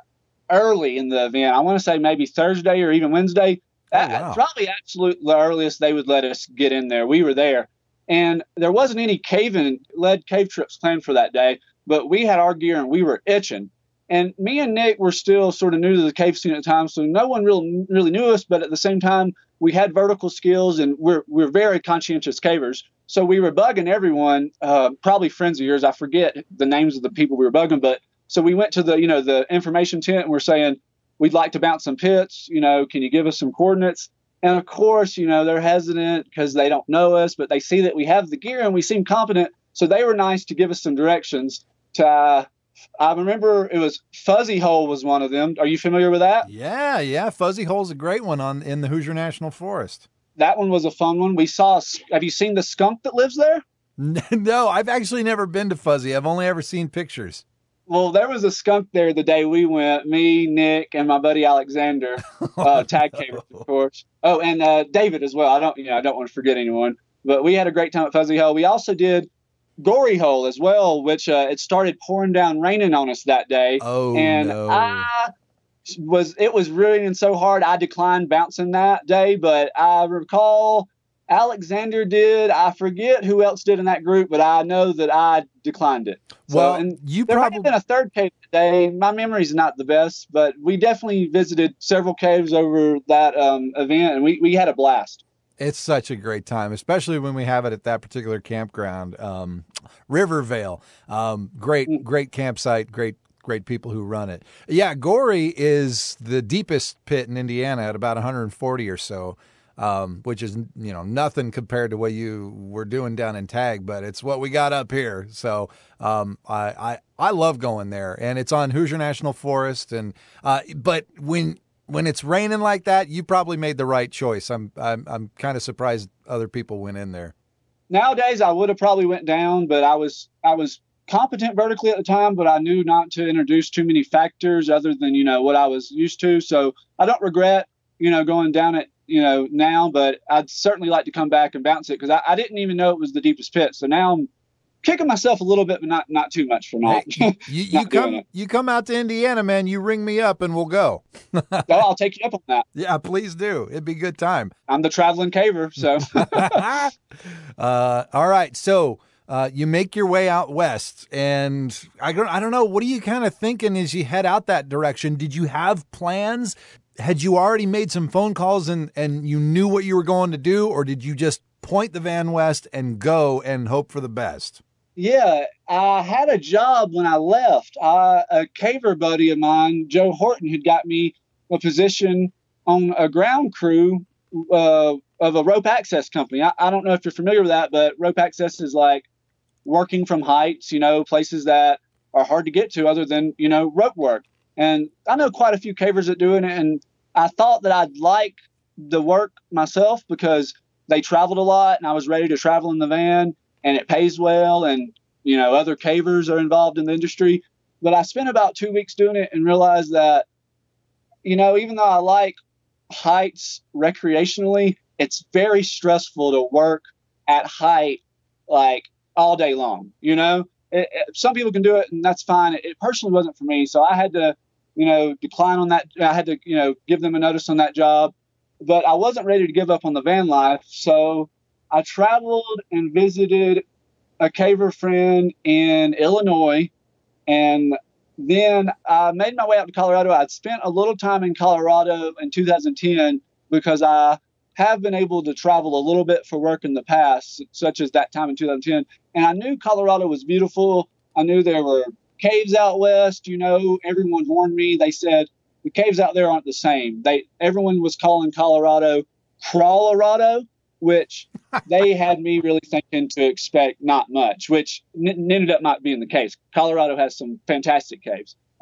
early in the event. I want to say maybe Thursday or even Wednesday. Oh, wow. Probably absolute the earliest they would let us get in there. We were there, and there wasn't any caving led cave trips planned for that day, but we had our gear and we were itching. And me and Nick were still sort of new to the cave scene at the time, so no one really really knew us. But at the same time, we had vertical skills and we're we're very conscientious cavers. So we were bugging everyone, uh, probably friends of yours. I forget the names of the people we were bugging, but so we went to the you know the information tent and we're saying, we'd like to bounce some pits, you know, can you give us some coordinates? And of course, you know, they're hesitant because they don't know us, but they see that we have the gear and we seem competent. So they were nice to give us some directions to, uh, I remember it was Fuzzy Hole was one of them. Are you familiar with that? Yeah, yeah. Fuzzy Hole's a great one on in the Hoosier National Forest. That one was a fun one. We saw, have you seen the skunk that lives there? No, I've actually never been to Fuzzy. I've only ever seen pictures. Well, there was a skunk there the day we went, me, Nick, and my buddy Alexander, uh, tag cavers, of course. Oh, and uh, David as well. I don't, you know, I don't want to forget anyone, but we had a great time at Fuzzy Hole. We also did Gory Hole as well, which uh, it started pouring down raining on us that day. Oh, and no. I was, it was raining so hard, I declined bouncing that day, but I recall Alexander did. I forget who else did in that group, but I know that I declined it. So, well, and you there probably might have been a third cave today. My memory's not the best, but we definitely visited several caves over that um, event, and we, we had a blast. It's such a great time, especially when we have it at that particular campground, um, Rivervale. Um, great, great campsite, great, great people who run it. Yeah, Gory is the deepest pit in Indiana at about one hundred forty or so. Um, which is, you know, nothing compared to what you were doing down in Tag, but it's what we got up here. So um, I, I I love going there, and it's on Hoosier National Forest. And uh, but when when it's raining like that, you probably made the right choice. I'm I'm I'm kind of surprised other people went in there. Nowadays, I would have probably went down, but I was I was competent vertically at the time, but I knew not to introduce too many factors other than you know what I was used to. So I don't regret you know going down it. you know, now, but I'd certainly like to come back and bounce it because I, I didn't even know it was the deepest pit. So now I'm kicking myself a little bit, but not, not too much for not. Hey, you, you not come, you come out to Indiana, man, you ring me up and we'll go. Oh, I'll take you up on that. Yeah, please do. It'd be a good time. I'm the traveling caver. So, uh, all right. So, Uh, you make your way out west, and I don't, I don't know. What are you kind of thinking as you head out that direction? Did you have plans? Had you already made some phone calls and, and you knew what you were going to do, or did you just point the van west and go and hope for the best? Yeah, I had a job when I left. I, a caver buddy of mine, Joe Horton, had got me a position on a ground crew uh, of a rope access company. I, I don't know if you're familiar with that, but rope access is like working from heights, you know, places that are hard to get to other than, you know, rope work. And I know quite a few cavers that do it. And I thought that I'd like the work myself because they traveled a lot and I was ready to travel in the van and it pays well. And, you know, other cavers are involved in the industry. But I spent about two weeks doing it and realized that, you know, even though I like heights recreationally, it's very stressful to work at height, like, all day long. You know, it, it, some people can do it and that's fine. It, it personally wasn't for me. So I had to, you know, decline on that. I had to, you know, give them a notice on that job, but I wasn't ready to give up on the van life. So I traveled and visited a caver friend in Illinois. And then I made my way up to Colorado. I'd spent a little time in Colorado in two thousand ten because I have been able to travel a little bit for work in the past, such as that time in two thousand ten. And I knew Colorado was beautiful. I knew there were caves out west. You know, everyone warned me. They said the caves out there aren't the same. They everyone was calling Colorado Crawlerado, which they had me really thinking to expect not much, which n- ended up not being the case. Colorado has some fantastic caves.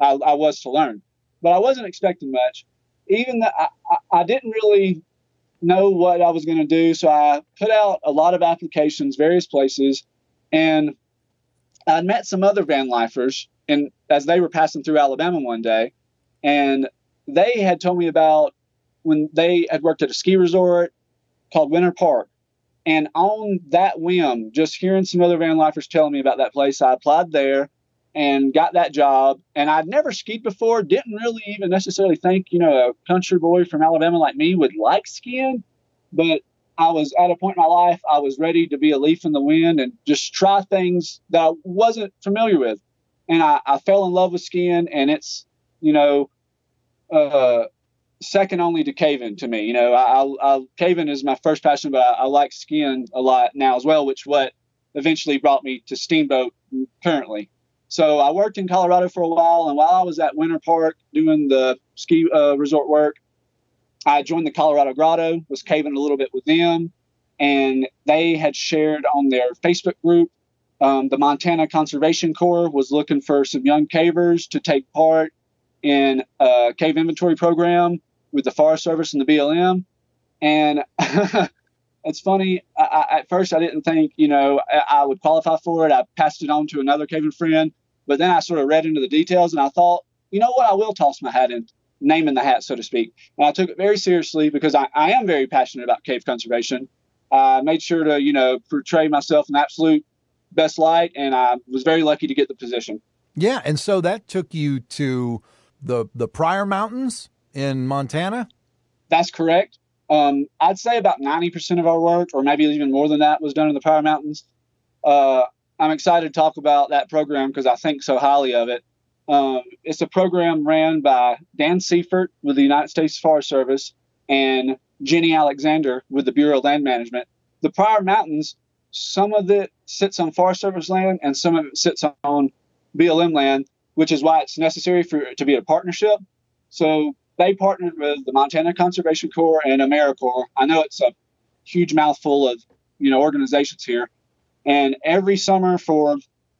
I, I was to learn. But I wasn't expecting much. Even that, I, I, I didn't really know what I was going to do. So I put out a lot of applications, various places, and I met some other van lifers, and as they were passing through Alabama one day, and they had told me about when they had worked at a ski resort called Winter Park. And on that whim, just hearing some other van lifers telling me about that place, I applied there and got that job. And I'd never skied before, didn't really even necessarily think, you know, a country boy from Alabama like me would like skiing. But I was at a point in my life, I was ready to be a leaf in the wind and just try things that I wasn't familiar with. And I, I fell in love with skiing, and it's, you know, uh, second only to caving to me. You know, I, I, I caving is my first passion, but I, I like skiing a lot now as well, which what eventually brought me to Steamboat currently. So I worked in Colorado for a while, and while I was at Winter Park doing the ski uh, resort work, I joined the Colorado Grotto, was caving a little bit with them, and they had shared on their Facebook group, um, the Montana Conservation Corps was looking for some young cavers to take part in a cave inventory program with the Forest Service and the B L M. And it's funny, I, I, at first I didn't think, you know, I, I would qualify for it. I passed it on to another caving friend, but then I sort of read into the details and I thought, you know what, I will toss my hat in, name in the hat, so to speak. And I took it very seriously because I, I am very passionate about cave conservation. I made sure to, you know, portray myself in absolute best light, and I was very lucky to get the position. Yeah, and so that took you to the the Pryor Mountains in Montana? That's correct. Um, I'd say about ninety percent of our work, or maybe even more than that, was done in the Pryor Mountains. Uh, I'm excited to talk about that program because I think so highly of it. Um, it's a program ran by Dan Seifert with the United States Forest Service and Jenny Alexander with the Bureau of Land Management. The Pryor Mountains, some of it sits on Forest Service land and some of it sits on B L M land, which is why it's necessary for it to be a partnership. So they partnered with the Montana Conservation Corps and AmeriCorps. I know it's a huge mouthful of, you know, organizations here. And every summer for,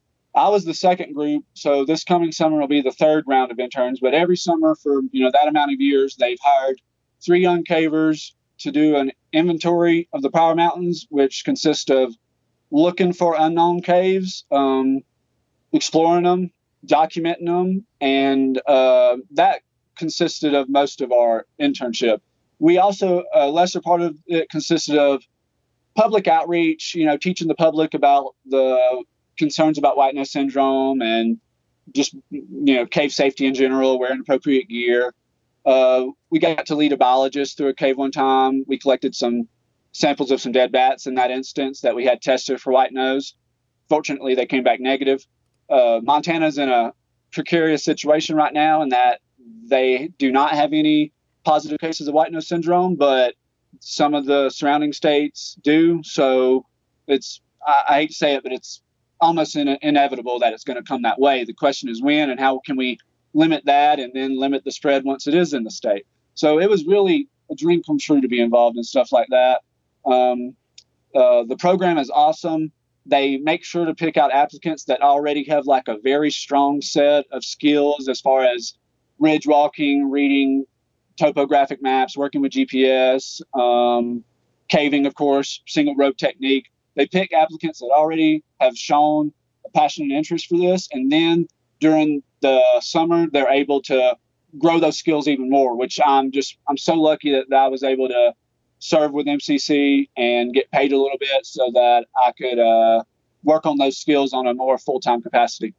I was the second group, so this coming summer will be the third round of interns. But every summer for, you know, that amount of years, they've hired three young cavers to do an inventory of the Pryor Mountains, which consists of looking for unknown caves, um, exploring them, documenting them, and uh, that consisted of most of our internship. We also, a lesser part of it consisted of public outreach, you know, teaching the public about the concerns about white nose syndrome and just, you know, cave safety in general, wearing appropriate gear. Uh, we got to lead a biologist through a cave one time. We collected some samples of some dead bats in that instance that we had tested for white nose. Fortunately, they came back negative. Uh, Montana's in a precarious situation right now in that they do not have any positive cases of white nose syndrome, but some of the surrounding states do. So it's, I, I hate to say it, but it's almost in, inevitable that it's going to come that way. The question is when and how can we limit that and then limit the spread once it is in the state. So it was really a dream come true to be involved in stuff like that. Um, uh, the program is awesome. They make sure to pick out applicants that already have like a very strong set of skills as far as ridge walking, reading topographic maps, working with G P S, um, caving, of course, single rope technique. They pick applicants that already have shown a passion and interest for this. And then during the summer, they're able to grow those skills even more, which I'm just, I'm so lucky that, that I was able to serve with M C C and get paid a little bit so that I could uh, work on those skills on a more full-time capacity.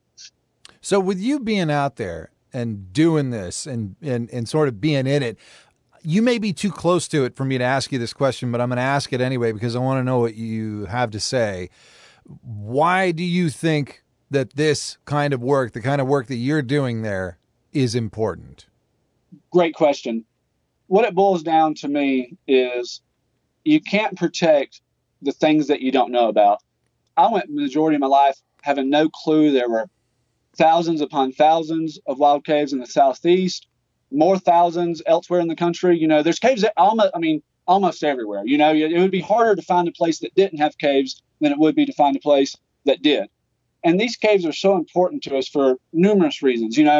So with you being out there and doing this and, and, and sort of being in it, you may be too close to it for me to ask you this question, but I'm going to ask it anyway because I want to know what you have to say. Why do you think that this kind of work, the kind of work that you're doing there, is important? Great question. What it boils down to me is you can't protect the things that you don't know about. I went the majority of my life having no clue there were thousands upon thousands of wild caves in the Southeast, more thousands elsewhere in the country. You know, there's caves that almost, I mean, almost everywhere. You know, it would be harder to find a place that didn't have caves than it would be to find a place that did. And these caves are so important to us for numerous reasons. You know,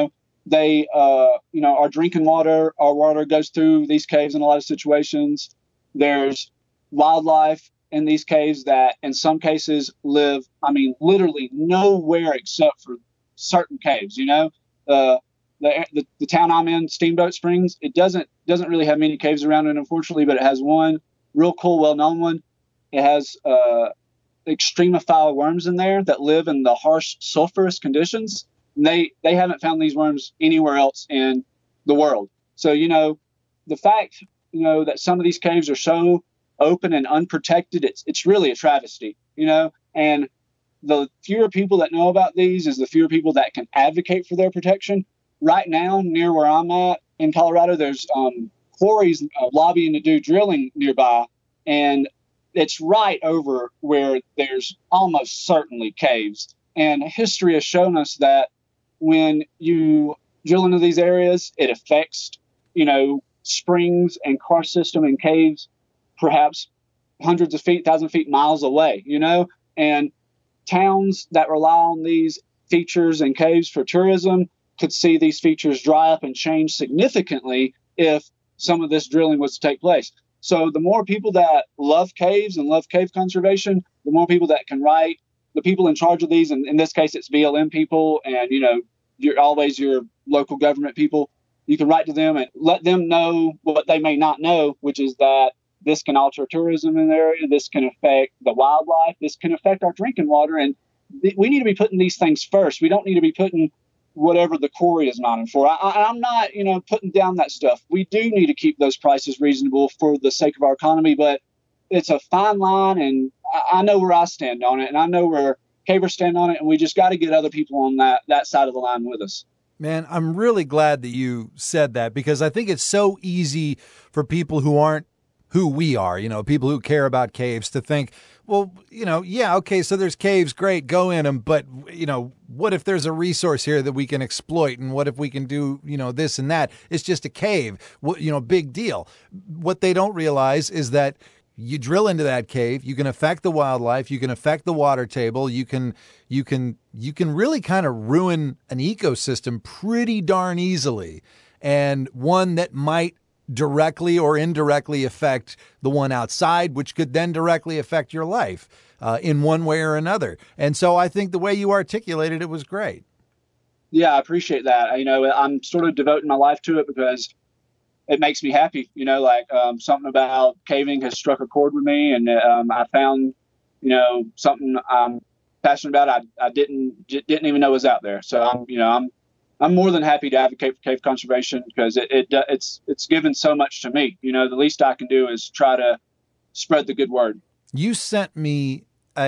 They, uh, you know, our drinking water, our water goes through these caves in a lot of situations. There's wildlife in these caves that in some cases live, I mean, literally nowhere except for certain caves, you know. Uh, the, the the town I'm in, Steamboat Springs, it doesn't doesn't really have many caves around it, unfortunately, but it has one real cool, well-known one. It has uh, extremophile worms in there that live in the harsh sulfurous conditions. And they they haven't found these worms anywhere else in the world. So, you know, the fact, you know, that some of these caves are so open and unprotected, it's it's really a travesty, you know. And the fewer people that know about these is the fewer people that can advocate for their protection. Right now, near where I'm at in Colorado, there's um, quarries uh, lobbying to do drilling nearby, and it's right over where there's almost certainly caves. And history has shown us that when you drill into these areas, it affects, you know, springs and karst system and caves, perhaps hundreds of feet, thousand feet, miles away, you know, and towns that rely on these features and caves for tourism could see these features dry up and change significantly if some of this drilling was to take place. So the more people that love caves and love cave conservation, the more people that can write, the people in charge of these, and in this case, it's B L M people and, you know, you're always your local government people, you can write to them and let them know what they may not know, which is that this can alter tourism in the area. This can affect the wildlife. This can affect our drinking water. And th- we need to be putting these things first. We don't need to be putting whatever the quarry is mining for. I, I, I'm not, you know, putting down that stuff. We do need to keep those prices reasonable for the sake of our economy, but it's a fine line, and I, I know where I stand on it, and I know where cavers stand on it, and we just got to get other people on that that side of the line with us. Man, I'm really glad that you said that, because I think it's so easy for people who aren't who we are, you know, people who care about caves, to think, well, you know, yeah, okay, so there's caves, great, go in them, but, you know, what if there's a resource here that we can exploit, and what if we can do, you know, this and that? It's just a cave, what, you know, big deal. What they don't realize is that you drill into that cave, you can affect the wildlife, you can affect the water table, you can, you can, you can really kind of ruin an ecosystem pretty darn easily, and one that might directly or indirectly affect the one outside, which could then directly affect your life uh, in one way or another. And so I think the way you articulated it was great. Yeah, I appreciate that. You know, I'm sort of devoting my life to it because it makes me happy. You know, like um, something about caving has struck a chord with me, and um, I found, you know, something I'm passionate about. I, I didn't didn't even know was out there. So I'm, you know, I'm I'm more than happy to advocate for cave conservation, because it, it it's it's given so much to me. You know, the least I can do is try to spread the good word. You sent me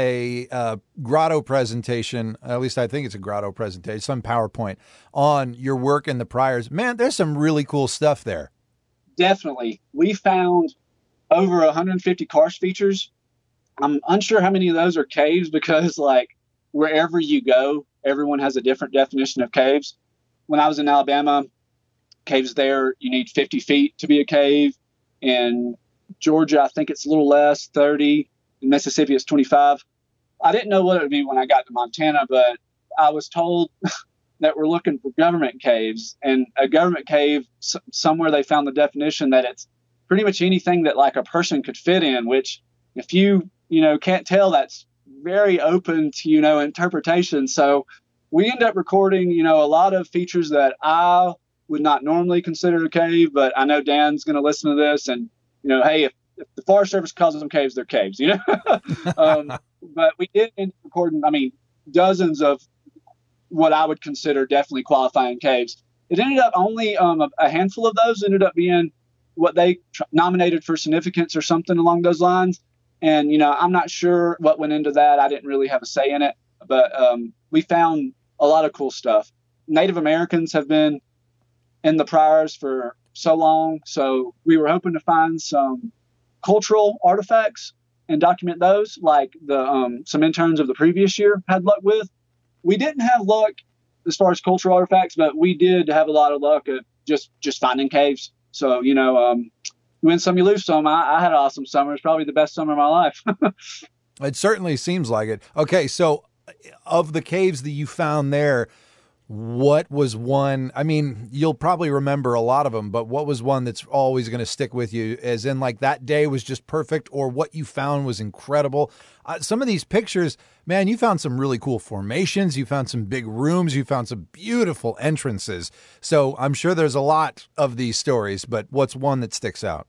a uh, grotto presentation, at least I think it's a grotto presentation, some PowerPoint on your work in the Priors. Man, there's some really cool stuff there. Definitely. We found over one hundred fifty karst features. I'm unsure how many of those are caves, because like wherever you go, everyone has a different definition of caves. When I was in Alabama, caves there, you need fifty feet to be a cave. In Georgia, I think it's a little less, thirty. In Mississippi, it's twenty-five. I didn't know what it would be when I got to Montana, but I was told that we're looking for government caves. And a government cave, somewhere they found the definition that it's pretty much anything that like a person could fit in, which if you, you know, can't tell, that's very open to, you know, interpretation. So we end up recording, you know, a lot of features that I would not normally consider a cave, but I know Dan's going to listen to this, and, you know, hey, if, if the Forest Service calls them caves, they're caves, you know. um, but we did end up recording, I mean, dozens of what I would consider definitely qualifying caves. It ended up only um, a, a handful of those ended up being what they tr- nominated for significance or something along those lines. And, you know, I'm not sure what went into that. I didn't really have a say in it, but um, we found a lot of cool stuff. Native Americans have been in the Priors for so long, so we were hoping to find some cultural artifacts and document those, like the um, some interns of the previous year had luck with. We didn't have luck as far as cultural artifacts, but we did have a lot of luck at just just finding caves. So, you know, um, you win some, you lose some. I, I had an awesome summer. It's probably the best summer of my life. It certainly seems like it. Okay, so of the caves that you found there, What was one, I mean, you'll probably remember a lot of them, but what was one that's always going to stick with you, as in like that day was just perfect, or what you found was incredible? Uh, some of these pictures, man, you found some really cool formations. You found some big rooms. You found some beautiful entrances. So I'm sure there's a lot of these stories, but what's one that sticks out?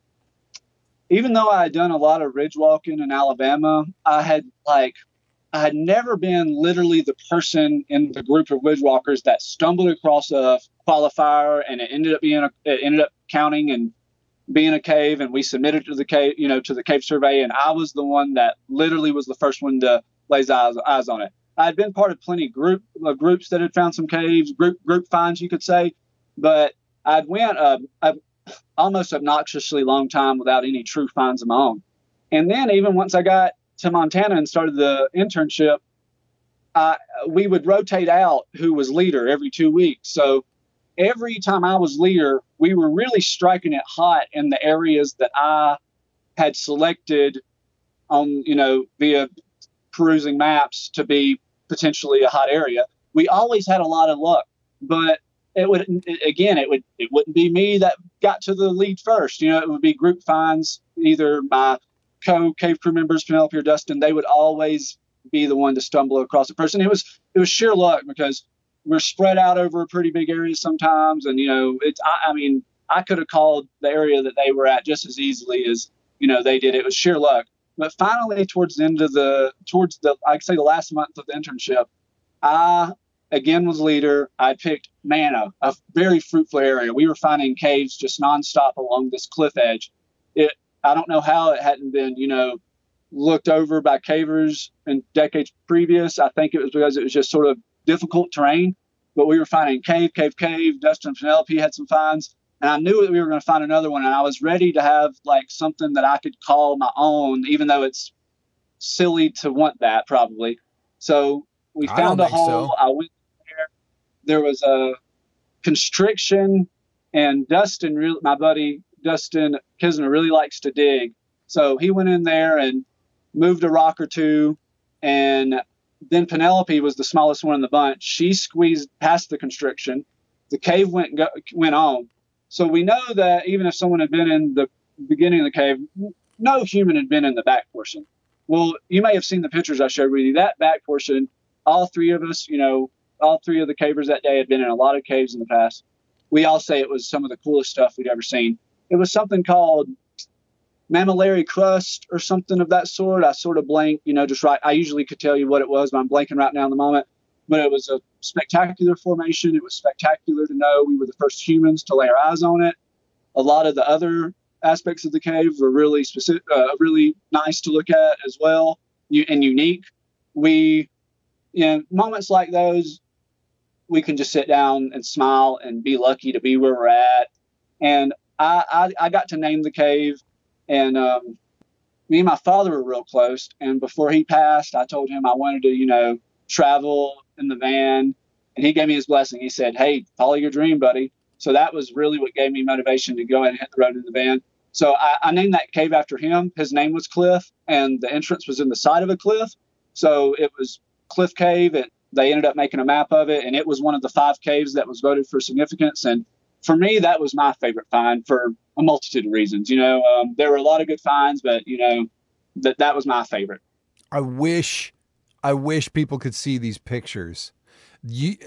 Even though I had done a lot of ridge walking in Alabama, I had like, I had never been literally the person in the group of ridge walkers that stumbled across a qualifier and it ended up being a, it ended up counting and being a cave, and we submitted to the cave, you know, to the cave survey, and I was the one that literally was the first one to lay eyes, eyes on it. I had been part of plenty of group uh, groups that had found some caves, group group finds, you could say, but I'd went a, a almost obnoxiously long time without any true finds of my own. And then even once I got to Montana and started the internship, uh, we would rotate out who was leader every two weeks. So every time I was leader, we were really striking it hot in the areas that I had selected on, you know, via perusing maps to be potentially a hot area. We always had a lot of luck, but it would, again, it would, it wouldn't be me that got to the lead first. You know, it would be group finds, either my co-cave crew members, Penelope or Dustin. They would always be the one to stumble across a person. It was, it was sheer luck because we're spread out over a pretty big area sometimes. And, you know, it's, I, I mean, I could have called the area that they were at just as easily as, you know, they did. It was sheer luck. But finally, towards the end of the, towards the, I'd say the last month of the internship, I, again, was leader. I picked Mana, a very fruitful area. We were finding caves just nonstop along this cliff edge. It, I don't know how it hadn't been, you know, looked over by cavers in decades previous. I think it was because it was just sort of difficult terrain, but we were finding cave, cave, cave. Dustin and Penelope had some finds, and I knew that we were going to find another one, and I was ready to have like something that I could call my own, even though it's silly to want that probably. So we I found don't a think hole. so. I went there. There was a constriction, and Dustin, really, my buddy Dustin Kisner, really likes to dig. So he went in there and moved a rock or two, and then Penelope was the smallest one in the bunch. She squeezed past the constriction. The cave went go, went on. So we know that even if someone had been in the beginning of the cave, no human had been in the back portion. Well, you may have seen the pictures I showed with you. That back portion, all three of us, you know, all three of the cavers that day had been in a lot of caves in the past. We all say it was some of the coolest stuff we'd ever seen. It was something called mammillary crust or something of that sort. I sort of blank, you know, just right. I usually could tell you what it was, but I'm blanking right now in the moment. But it was a spectacular formation. It was spectacular to know we were the first humans to lay our eyes on it. A lot of the other aspects of the cave were really specific, uh, really nice to look at as well, and unique. We, you know, moments like those, we can just sit down and smile and be lucky to be where we're at. And I, I, I got to name the cave, and um, me and my father were real close. And before he passed, I told him I wanted to, you know, travel in the van, and he gave me his blessing. He said, "Hey, follow your dream, buddy." So that was really what gave me motivation to go ahead and hit the road in the van. So I, I named that cave after him. His name was Cliff, and the entrance was in the side of a cliff. So it was Cliff Cave. It, they ended up making a map of it, and it was one of the five caves that was voted for significance. And for me, that was my favorite find for a multitude of reasons. You know, um, there were a lot of good finds, but, you know, that that was my favorite. I wish, I wish people could see these pictures. You,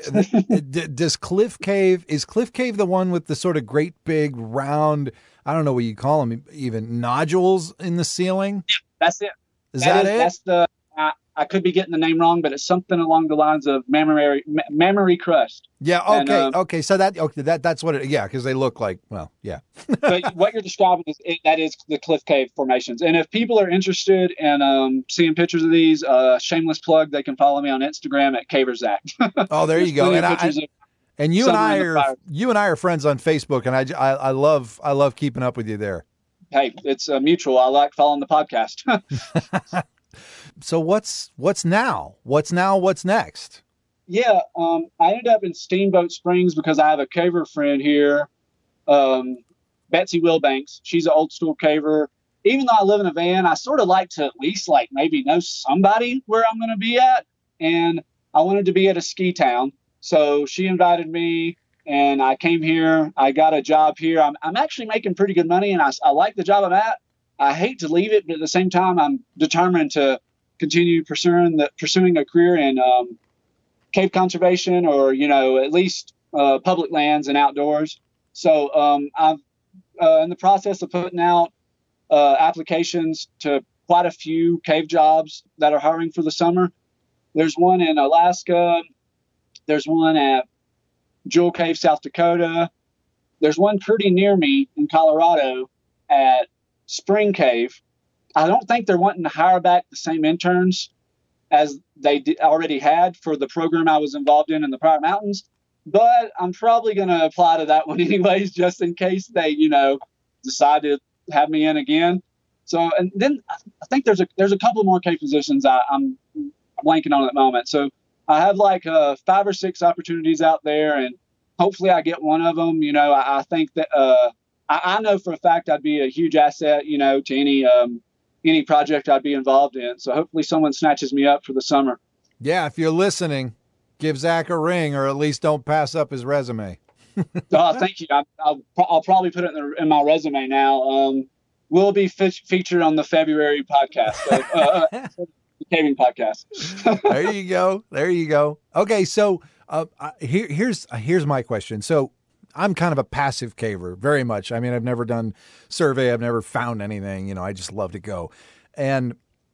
d- does Cliff Cave, is Cliff Cave the one with the sort of great big round, I don't know what you call them, even nodules in the ceiling? Yeah, that's it. Is that, that is, it? That's the, I, I could be getting the name wrong, but it's something along the lines of mammary, mammary crust. Yeah. Okay. And, um, okay. So that, okay, that, that's what it, yeah. Cause they look like, well, yeah. But what you're describing is it, that is the Cliff Cave formations. And if people are interested in um, seeing pictures of these, uh, shameless plug, they can follow me on Instagram at Caverzach. Oh, there you go. And, I, of and you and I are, fire. you and I are friends on Facebook, and I, I, I love, I love keeping up with you there. Hey, it's uh, mutual. I like following the podcast. So what's, what's now? What's now? What's next? Yeah. Um, I ended up in Steamboat Springs because I have a caver friend here. Um, Betsy Wilbanks. She's an old school caver. Even though I live in a van, I sort of like to at least like maybe know somebody where I'm going to be at. And I wanted to be at a ski town. So she invited me, and I came here. I got a job here. I'm, I'm actually making pretty good money, and I, I like the job I'm at. I hate to leave it, but at the same time, I'm determined to continue pursuing the pursuing a career in um, cave conservation, or you know, at least uh, public lands and outdoors. So um, I'm uh, in the process of putting out uh, applications to quite a few cave jobs that are hiring for the summer. There's one in Alaska. There's one at Jewel Cave, South Dakota. There's one pretty near me in Colorado at Spring Cave. I don't think they're wanting to hire back the same interns as they d- already had for the program I was involved in in the Pryor Mountains, but I'm probably going to apply to that one anyways, just in case they, you know, decide to have me in again. So, and then I think there's a there's a couple more cave positions I, I'm blanking on at the moment. So I have like uh, five or six opportunities out there, and hopefully I get one of them. You know, I, I think that uh, I, I know for a fact I'd be a huge asset, you know, to any um, any project I'd be involved in. So hopefully someone snatches me up for the summer. Yeah, if you're listening, give Zach a ring, or at least don't pass up his resume. Oh, thank you. I, I'll I'll probably put it in, the, in my resume now. Um, we'll be fe- featured on the February podcast, so, uh, the caving podcast. There you go. There you go. Okay, so uh, here here's here's my question. So I'm kind of a passive caver, very much. I mean, I've never done survey. I've never found anything. You know, I just love to go, and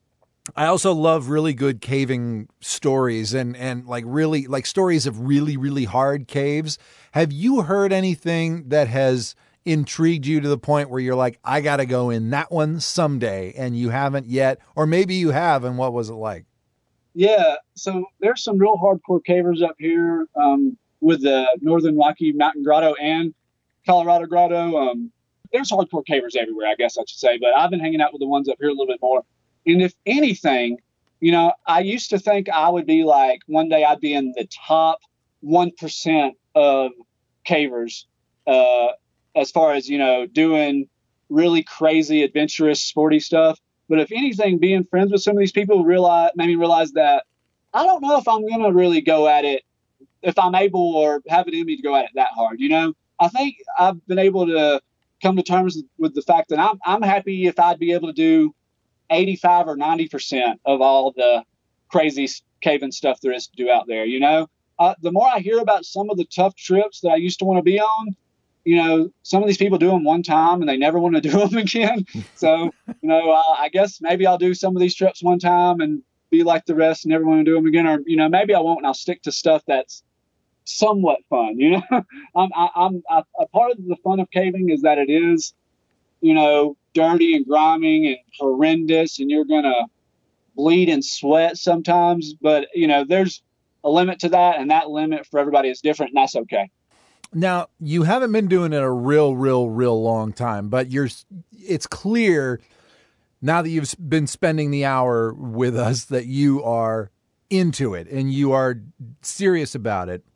I also love really good caving stories and, and like really like stories of really, really hard caves. Have you heard anything that has intrigued you to the point where you're like, I got to go in that one someday, and you haven't yet, or maybe you have, and what was it like? Yeah. So there's some real hardcore cavers up here um, with the Northern Rocky Mountain Grotto and Colorado Grotto. Um, there's hardcore cavers everywhere, I guess I should say, but I've been hanging out with the ones up here a little bit more. And if anything, you know, I used to think I would be like, one day I'd be in the top one percent of cavers uh, as far as, you know, doing really crazy, adventurous, sporty stuff. But if anything, being friends with some of these people realize, made me realize that I don't know if I'm going to really go at it, if I'm able or have it in me to go at it that hard. You know, I think I've been able to come to terms with the fact that I'm, I'm happy if I'd be able to do eighty-five or ninety percent of all the crazy caving stuff there is to do out there. You know, uh, the more I hear about some of the tough trips that I used to want to be on, you know, some of these people do them one time and they never want to do them again. So, you know, uh, I guess maybe I'll do some of these trips one time and be like the rest and never want to do them again. Or, you know, maybe I won't and I'll stick to stuff that's somewhat fun. You know, I'm, I, I'm I, a part of the fun of caving is that it is, you know, dirty and grimy and horrendous, and you're going to bleed and sweat sometimes. But, you know, there's a limit to that, and that limit for everybody is different, and that's okay. Now, you haven't been doing it a real, real, real long time, but you're, it's clear now that you've been spending the hour with us that you are into it and you are serious about it.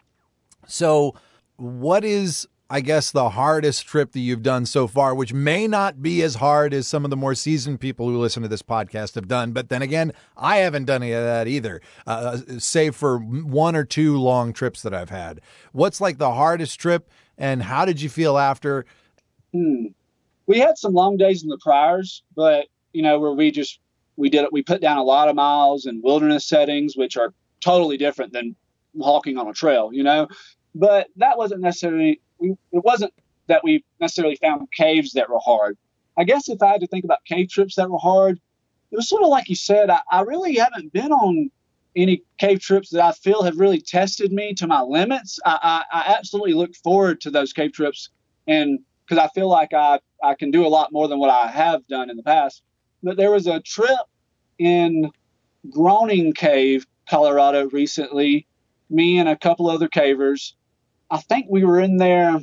So what is, I guess, the hardest trip that you've done so far, which may not be as hard as some of the more seasoned people who listen to this podcast have done. But then again, I haven't done any of that either, uh, save for one or two long trips that I've had. What's like the hardest trip, and how did you feel after? Hmm. We had some long days in the Pryors, but, you know, where we just, we did it. We put down a lot of miles in wilderness settings, which are totally different than walking on a trail, you know, but that wasn't necessarily, We, it wasn't that we necessarily found caves that were hard. I guess if I had to think about cave trips that were hard, it was sort of like you said, I, I really haven't been on any cave trips that I feel have really tested me to my limits. I, I, I absolutely look forward to those cave trips, and because I feel like I, I can do a lot more than what I have done in the past. But there was a trip in Groning Cave, Colorado recently, me and a couple other cavers. I think we were in there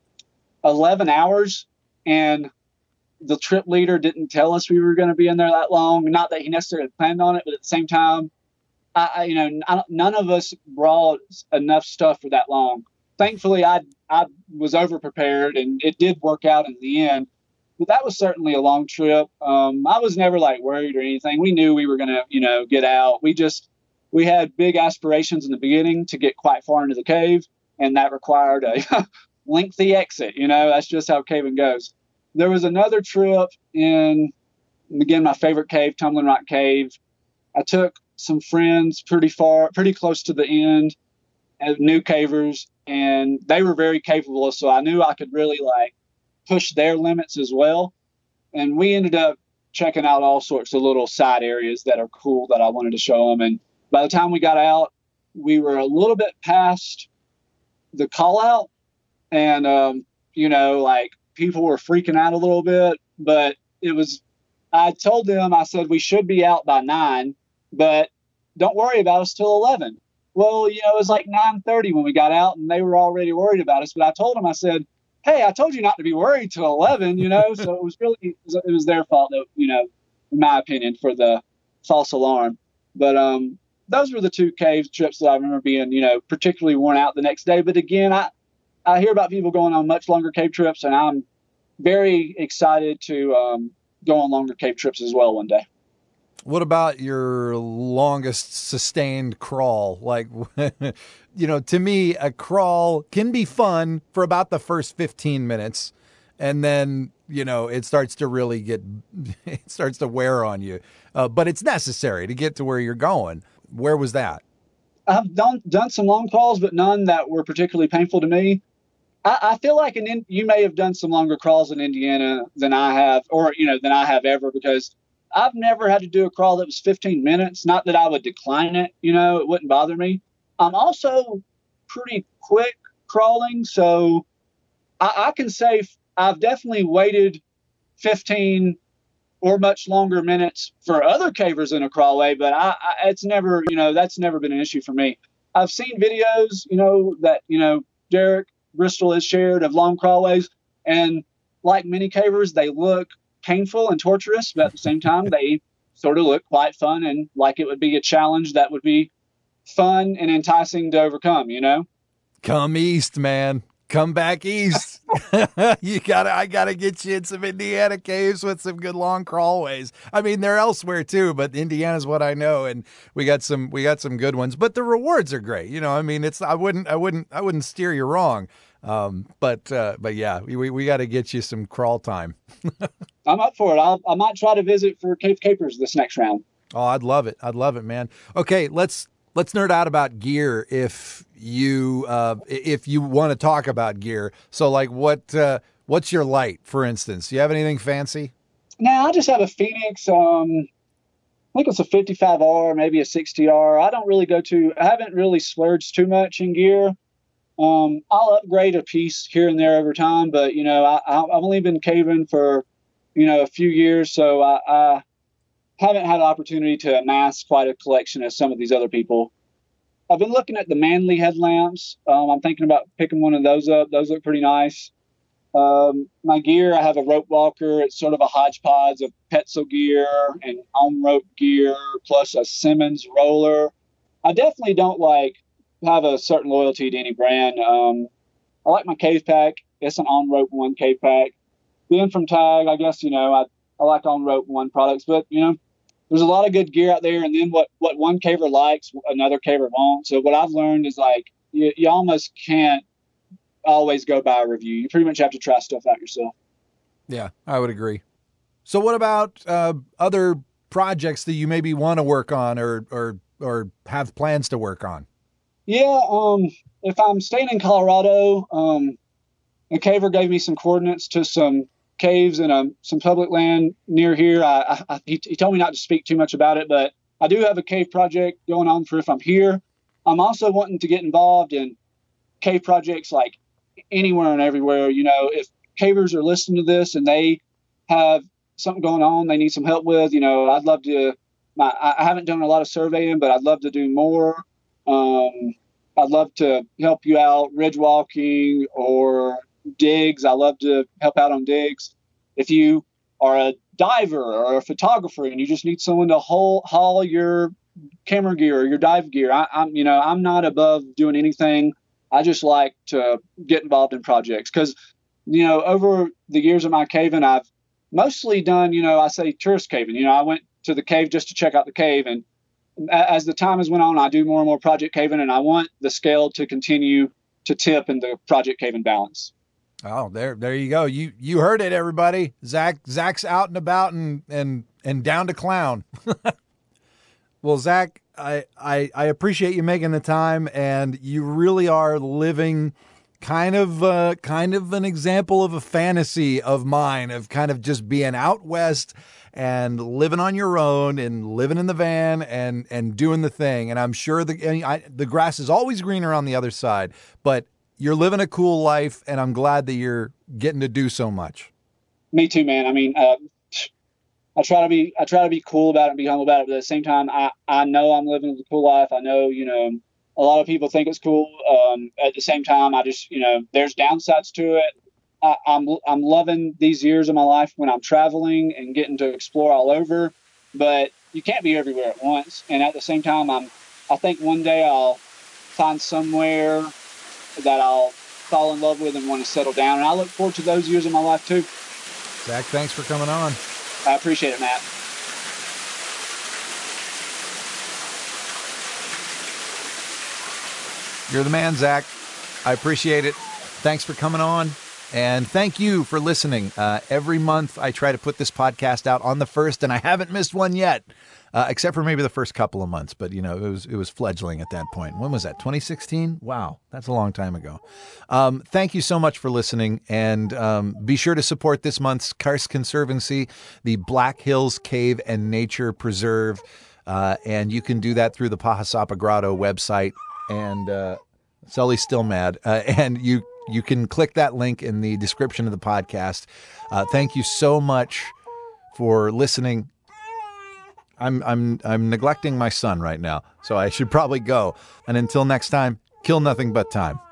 eleven hours, and the trip leader didn't tell us we were going to be in there that long. Not that he necessarily planned on it, but at the same time, I, I you know, I, none of us brought enough stuff for that long. Thankfully, I I was over prepared, and it did work out in the end. But that was certainly a long trip. Um, I was never like worried or anything. We knew we were going to, you know, get out. We just we had big aspirations in the beginning to get quite far into the cave, and that required a lengthy exit. You know, that's just how caving goes. There was another trip in, again, my favorite cave, Tumbling Rock Cave. I took some friends pretty far, pretty close to the end, as new cavers, and they were very capable. So I knew I could really like push their limits as well. And we ended up checking out all sorts of little side areas that are cool that I wanted to show them. And by the time we got out, we were a little bit past the call out, and, um, you know, like people were freaking out a little bit, but it was, I told them, I said, we should be out by nine, but don't worry about us till eleven. Well, you know, it was like nine thirty when we got out, and they were already worried about us. But I told them, I said, hey, I told you not to be worried till eleven, you know? So it was really, it was, it was their fault, though, you know, in my opinion, for the false alarm. But um, those were the two cave trips that I remember being, you know, particularly worn out the next day. But again, I, I hear about people going on much longer cave trips, and I'm very excited to um, go on longer cave trips as well one day. What about your longest sustained crawl? Like, you know, to me, a crawl can be fun for about the first fifteen minutes. And then, you know, it starts to really get, it starts to wear on you. Uh, but it's necessary to get to where you're going. Where was that? I've done, done some long crawls, but none that were particularly painful to me. I, I feel like in, you may have done some longer crawls in Indiana than I have, or, you know, than I have ever, because I've never had to do a crawl that was fifteen minutes. Not that I would decline it, you know, it wouldn't bother me. I'm also pretty quick crawling, so I, I can say I've definitely waited fifteen or much longer minutes for other cavers in a crawlway, but I, I, it's never, you know, that's never been an issue for me. I've seen videos, you know, that, you know, Derek Bristol has shared of long crawlways, and like many cavers, they look painful and torturous, but at the same time, they sort of look quite fun and like it would be a challenge that would be fun and enticing to overcome, you know? Come east, man. Come back east. you gotta, I gotta get you in some Indiana caves with some good long crawlways. I mean, they're elsewhere too, but Indiana's what I know, and we got some, we got some good ones. But the rewards are great. You know, I mean, it's, I wouldn't, I wouldn't, I wouldn't steer you wrong. Um, but, uh, but yeah, we, we got to get you some crawl time. I'm up for it. I'll, I might try to visit for Cave Capers this next round. Oh, I'd love it. I'd love it, man. Okay. Let's, let's nerd out about gear. If you, uh, if you want to talk about gear. So like what, uh, what's your light, for instance? Do you have anything fancy? No, I just have a Phoenix. Um, I think it's a fifty-five R, maybe a sixty R. I don't really go to, I haven't really splurged too much in gear. Um, I'll upgrade a piece here and there over time, but, you know, I, I've only been caving for, you know, a few years, so I, I haven't had an opportunity to amass quite a collection as some of these other people. I've been looking at the Manley headlamps. Um, I'm thinking about picking one of those up. Those look pretty nice. Um, my gear, I have a rope walker. It's sort of a hodgepodge of Petzl gear and on rope gear, plus a Simmons roller. I definitely don't like have a certain loyalty to any brand. Um, I like my cave pack. It's an on rope one cave pack. Being from Tag, I guess, you know, I, I like on rope one products, but, you know, there's a lot of good gear out there. And then what, what one caver likes, another caver won't. So what I've learned is like, you, you almost can't always go by a review. You pretty much have to try stuff out yourself. Yeah, I would agree. So what about uh, other projects that you maybe want to work on or, or, or have plans to work on? Yeah, um, if I'm staying in Colorado, um, a caver gave me some coordinates to some caves and um, some public land near here. I, I, he, he told me not to speak too much about it, but I do have a cave project going on for if I'm here. I'm also wanting to get involved in cave projects like anywhere and everywhere. You know, if cavers are listening to this and they have something going on they need some help with, you know, I'd love to. My, I haven't done a lot of surveying, but I'd love to do more. Um, I'd love to help you out ridge walking or digs. I love to help out on digs. If you are a diver or a photographer and you just need someone to haul, haul your camera gear or your dive gear, I, I'm, you know, I'm not above doing anything. I just like to get involved in projects because, you know, over the years of my caving, I've mostly done, you know, I say tourist caving. You know, I went to the cave just to check out the cave, and as the time has went on, I do more and more project caving, and I want the scale to continue to tip in the project caving balance. Oh, there, there you go. You, you heard it, everybody. Zach, Zach's out and about and, and, and down to clown. Well, Zach, I, I, I appreciate you making the time, and you really are living kind of, uh, kind of an example of a fantasy of mine of kind of just being out west and living on your own and living in the van and, and doing the thing. And I'm sure the, I, the grass is always greener on the other side, but you're living a cool life, and I'm glad that you're getting to do so much. Me too, man. I mean, uh, I try to be, I try to be cool about it and be humble about it. But at the same time, I, I know I'm living a cool life. I know, you know, a lot of people think it's cool. Um, at the same time, I just, you know, there's downsides to it. I, I'm, I'm loving these years of my life when I'm traveling and getting to explore all over, but you can't be everywhere at once. And at the same time, I'm, I think one day I'll find somewhere that I'll fall in love with and want to settle down. And I look forward to those years of my life too. Zach, thanks for coming on. I appreciate it, Matt. You're the man, Zach. I appreciate it. Thanks for coming on. And thank you for listening. Uh, every month I try to put this podcast out on the first, and I haven't missed one yet, uh, except for maybe the first couple of months. But, you know, it was it was fledgling at that point. When was that? twenty sixteen? Wow, that's a long time ago. Um, thank you so much for listening. And um, be sure to support this month's Karst Conservancy, the Black Hills Cave and Nature Preserve. Uh, and you can do that through the Pahasapa Grotto website. And uh, Sully's still mad. Uh, and you You can click that link in the description of the podcast. Uh, thank you so much for listening. I'm I'm I'm neglecting my son right now, so I should probably go. And until next time, kill nothing but time.